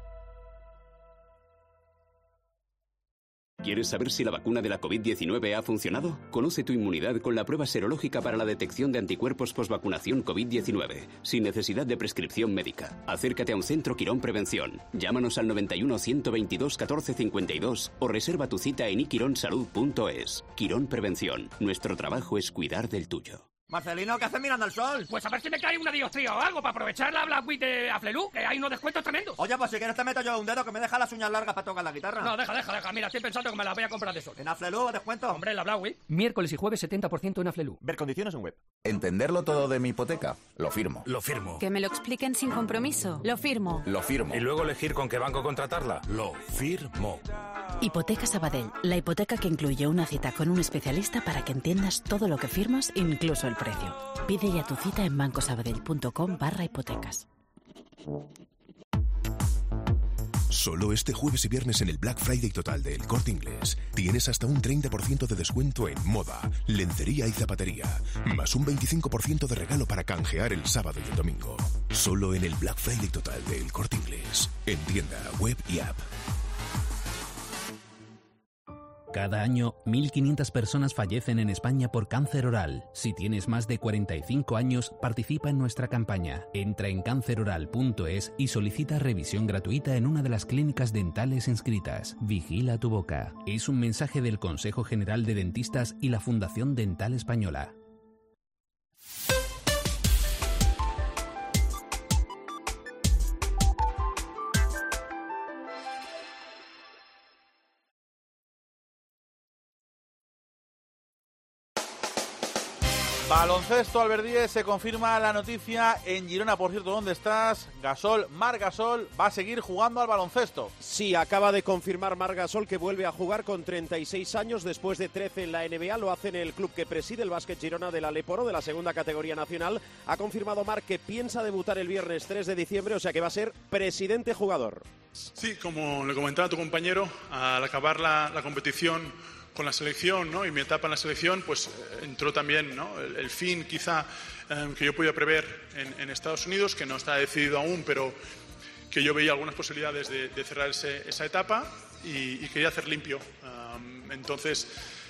¿Quieres saber si la vacuna de la COVID-19 ha funcionado? Conoce tu inmunidad con la prueba serológica para la detección de anticuerpos postvacunación COVID-19, sin necesidad de prescripción médica. Acércate a un centro Quirón Prevención. Llámanos al 91 122 14 52 o reserva tu cita en iquironsalud.es. Quirón Prevención. Nuestro trabajo es cuidar del tuyo. Marcelino, ¿qué haces mirando al sol? Pues a ver si me cae una diostría o algo para aprovechar la Black Week de Aflelu, que hay unos descuentos tremendos. Oye, pues si quieres te meto yo un dedo que me deja las uñas largas para tocar la guitarra. No, deja. Mira, estoy pensando que me las voy a comprar de sol. ¿En Aflelu descuento? Hombre, en la Black Week. Miércoles y jueves 70% en Aflelu. Ver condiciones en web. ¿Entenderlo todo de mi hipoteca? Lo firmo. Lo firmo. Que me lo expliquen sin compromiso. Lo firmo. Lo firmo. Y luego elegir con qué banco contratarla. Lo firmo. Hipoteca Sabadell, la hipoteca que incluye una cita con un especialista para que entiendas todo lo que firmas, incluso el precio. Pide ya tu cita en bancosabadell.com/hipotecas. Solo este jueves y viernes en el Black Friday total de El Corte Inglés tienes hasta un 30% de descuento en moda, lencería y zapatería, más un 25% de regalo para canjear el sábado y el domingo. Solo en el Black Friday total de El Corte Inglés, en tienda, web y app. Cada año, 1.500 personas fallecen en España por cáncer oral. Si tienes más de 45 años, participa en nuestra campaña. Entra en canceroral.es y solicita revisión gratuita en una de las clínicas dentales inscritas. Vigila tu boca. Es un mensaje del Consejo General de Dentistas y la Fundación Dental Española. Baloncesto, Albert Díez, se confirma la noticia en Girona. Por cierto, ¿dónde estás? Gasol, Marc Gasol va a seguir jugando al baloncesto. Sí, acaba de confirmar Marc Gasol que vuelve a jugar con 36 años después de 13 en la NBA. Lo hace en el club que preside, el Básquet Girona de la Leporo, de la segunda categoría nacional. Ha confirmado Marc que piensa debutar el viernes 3 de diciembre, o sea que va a ser presidente jugador. Sí, como le comentaba a tu compañero, al acabar la competición con la selección, ¿no? Y mi etapa en la selección, pues entró también, ¿no? el fin quizá que yo podía prever en Estados Unidos, que no está decidido aún, pero que yo veía algunas posibilidades de cerrar esa etapa y quería hacer limpio. Entonces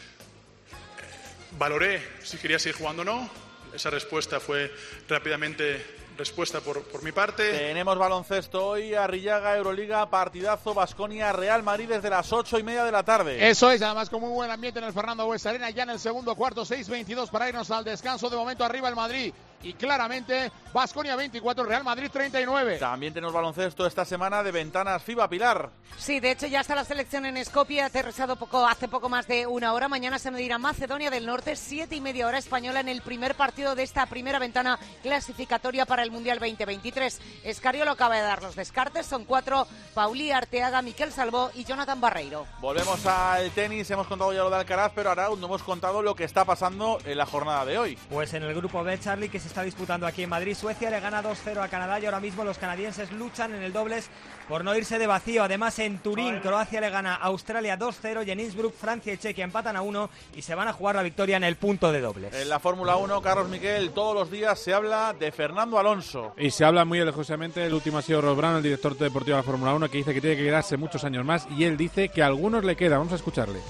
valoré si quería seguir jugando o no. Esa respuesta fue rápidamente respuesta por mi parte. Tenemos baloncesto hoy, Arrillaga, Euroliga, partidazo, Baskonia, Real Madrid desde las 8:30 de la tarde. Eso es, además con muy buen ambiente en el Fernando Buesa Arena, ya en el segundo cuarto, 6:22 para irnos al descanso. De momento arriba el Madrid y claramente Baskonia 24, Real Madrid 39. También tenemos baloncesto esta semana de ventanas FIBA, Pilar. Sí, de hecho ya está la selección en Skopje, ha aterrizado hace poco más de una hora. Mañana se medirá Macedonia del Norte, 7:30 hora española, en el primer partido de esta primera ventana clasificatoria para el Mundial 2023. Escariolo acaba de dar los descartes, son 4: Pauli, Arteaga, Miquel Salvó y Jonathan Barreiro. Volvemos al tenis, hemos contado ya lo de Alcaraz, pero ahora aún no hemos contado lo que está pasando en la jornada de hoy. Pues en el grupo B, Charlie, que se está disputando aquí en Madrid. Suecia le gana 2-0 a Canadá y ahora mismo los canadienses luchan en el dobles por no irse de vacío. Además, en Turín, Croacia le gana a Australia 2-0 y en Innsbruck, Francia y Chequia empatan a 1 y se van a jugar la victoria en el punto de dobles. En la Fórmula 1, Carlos Miquel, todos los días se habla de Fernando Alonso. Y se habla muy elogiosamente. El último ha sido Ross Brown, el director deportivo de la Fórmula 1, que dice que tiene que quedarse muchos años más, y él dice que a algunos le queda. Vamos a escucharle.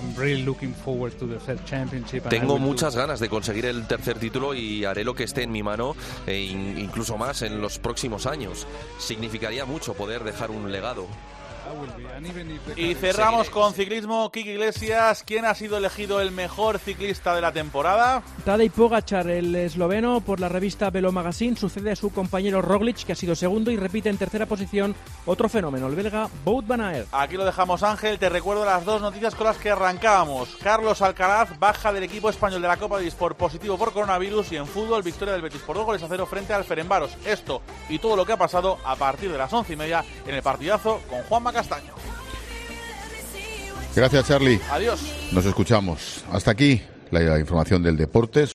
Tengo muchas ganas de conseguir el tercer título y haré lo que esté en mi mano, e incluso más en los próximos años. Significaría mucho poder dejar un legado. Y cerramos con ciclismo. Kiki Iglesias, ¿quién ha sido elegido el mejor ciclista de la temporada? Tadej Pogačar, el esloveno, por la revista Velo Magazine, sucede a su compañero Roglic, que ha sido segundo, y repite en tercera posición otro fenómeno, el belga Wout van Aert. Aquí lo dejamos, Ángel. Te recuerdo las dos noticias con las que arrancábamos. Carlos Alcaraz baja del equipo español de la Copa Davis por positivo por coronavirus, y en fútbol, victoria del Betis por 2-0 frente al Ferencváros. Esto y todo lo que ha pasado a partir de las 11:30 en el partidazo con Juanma Castaño. Gracias, Charlie. Adiós. Nos escuchamos. Hasta aquí la información del deporte.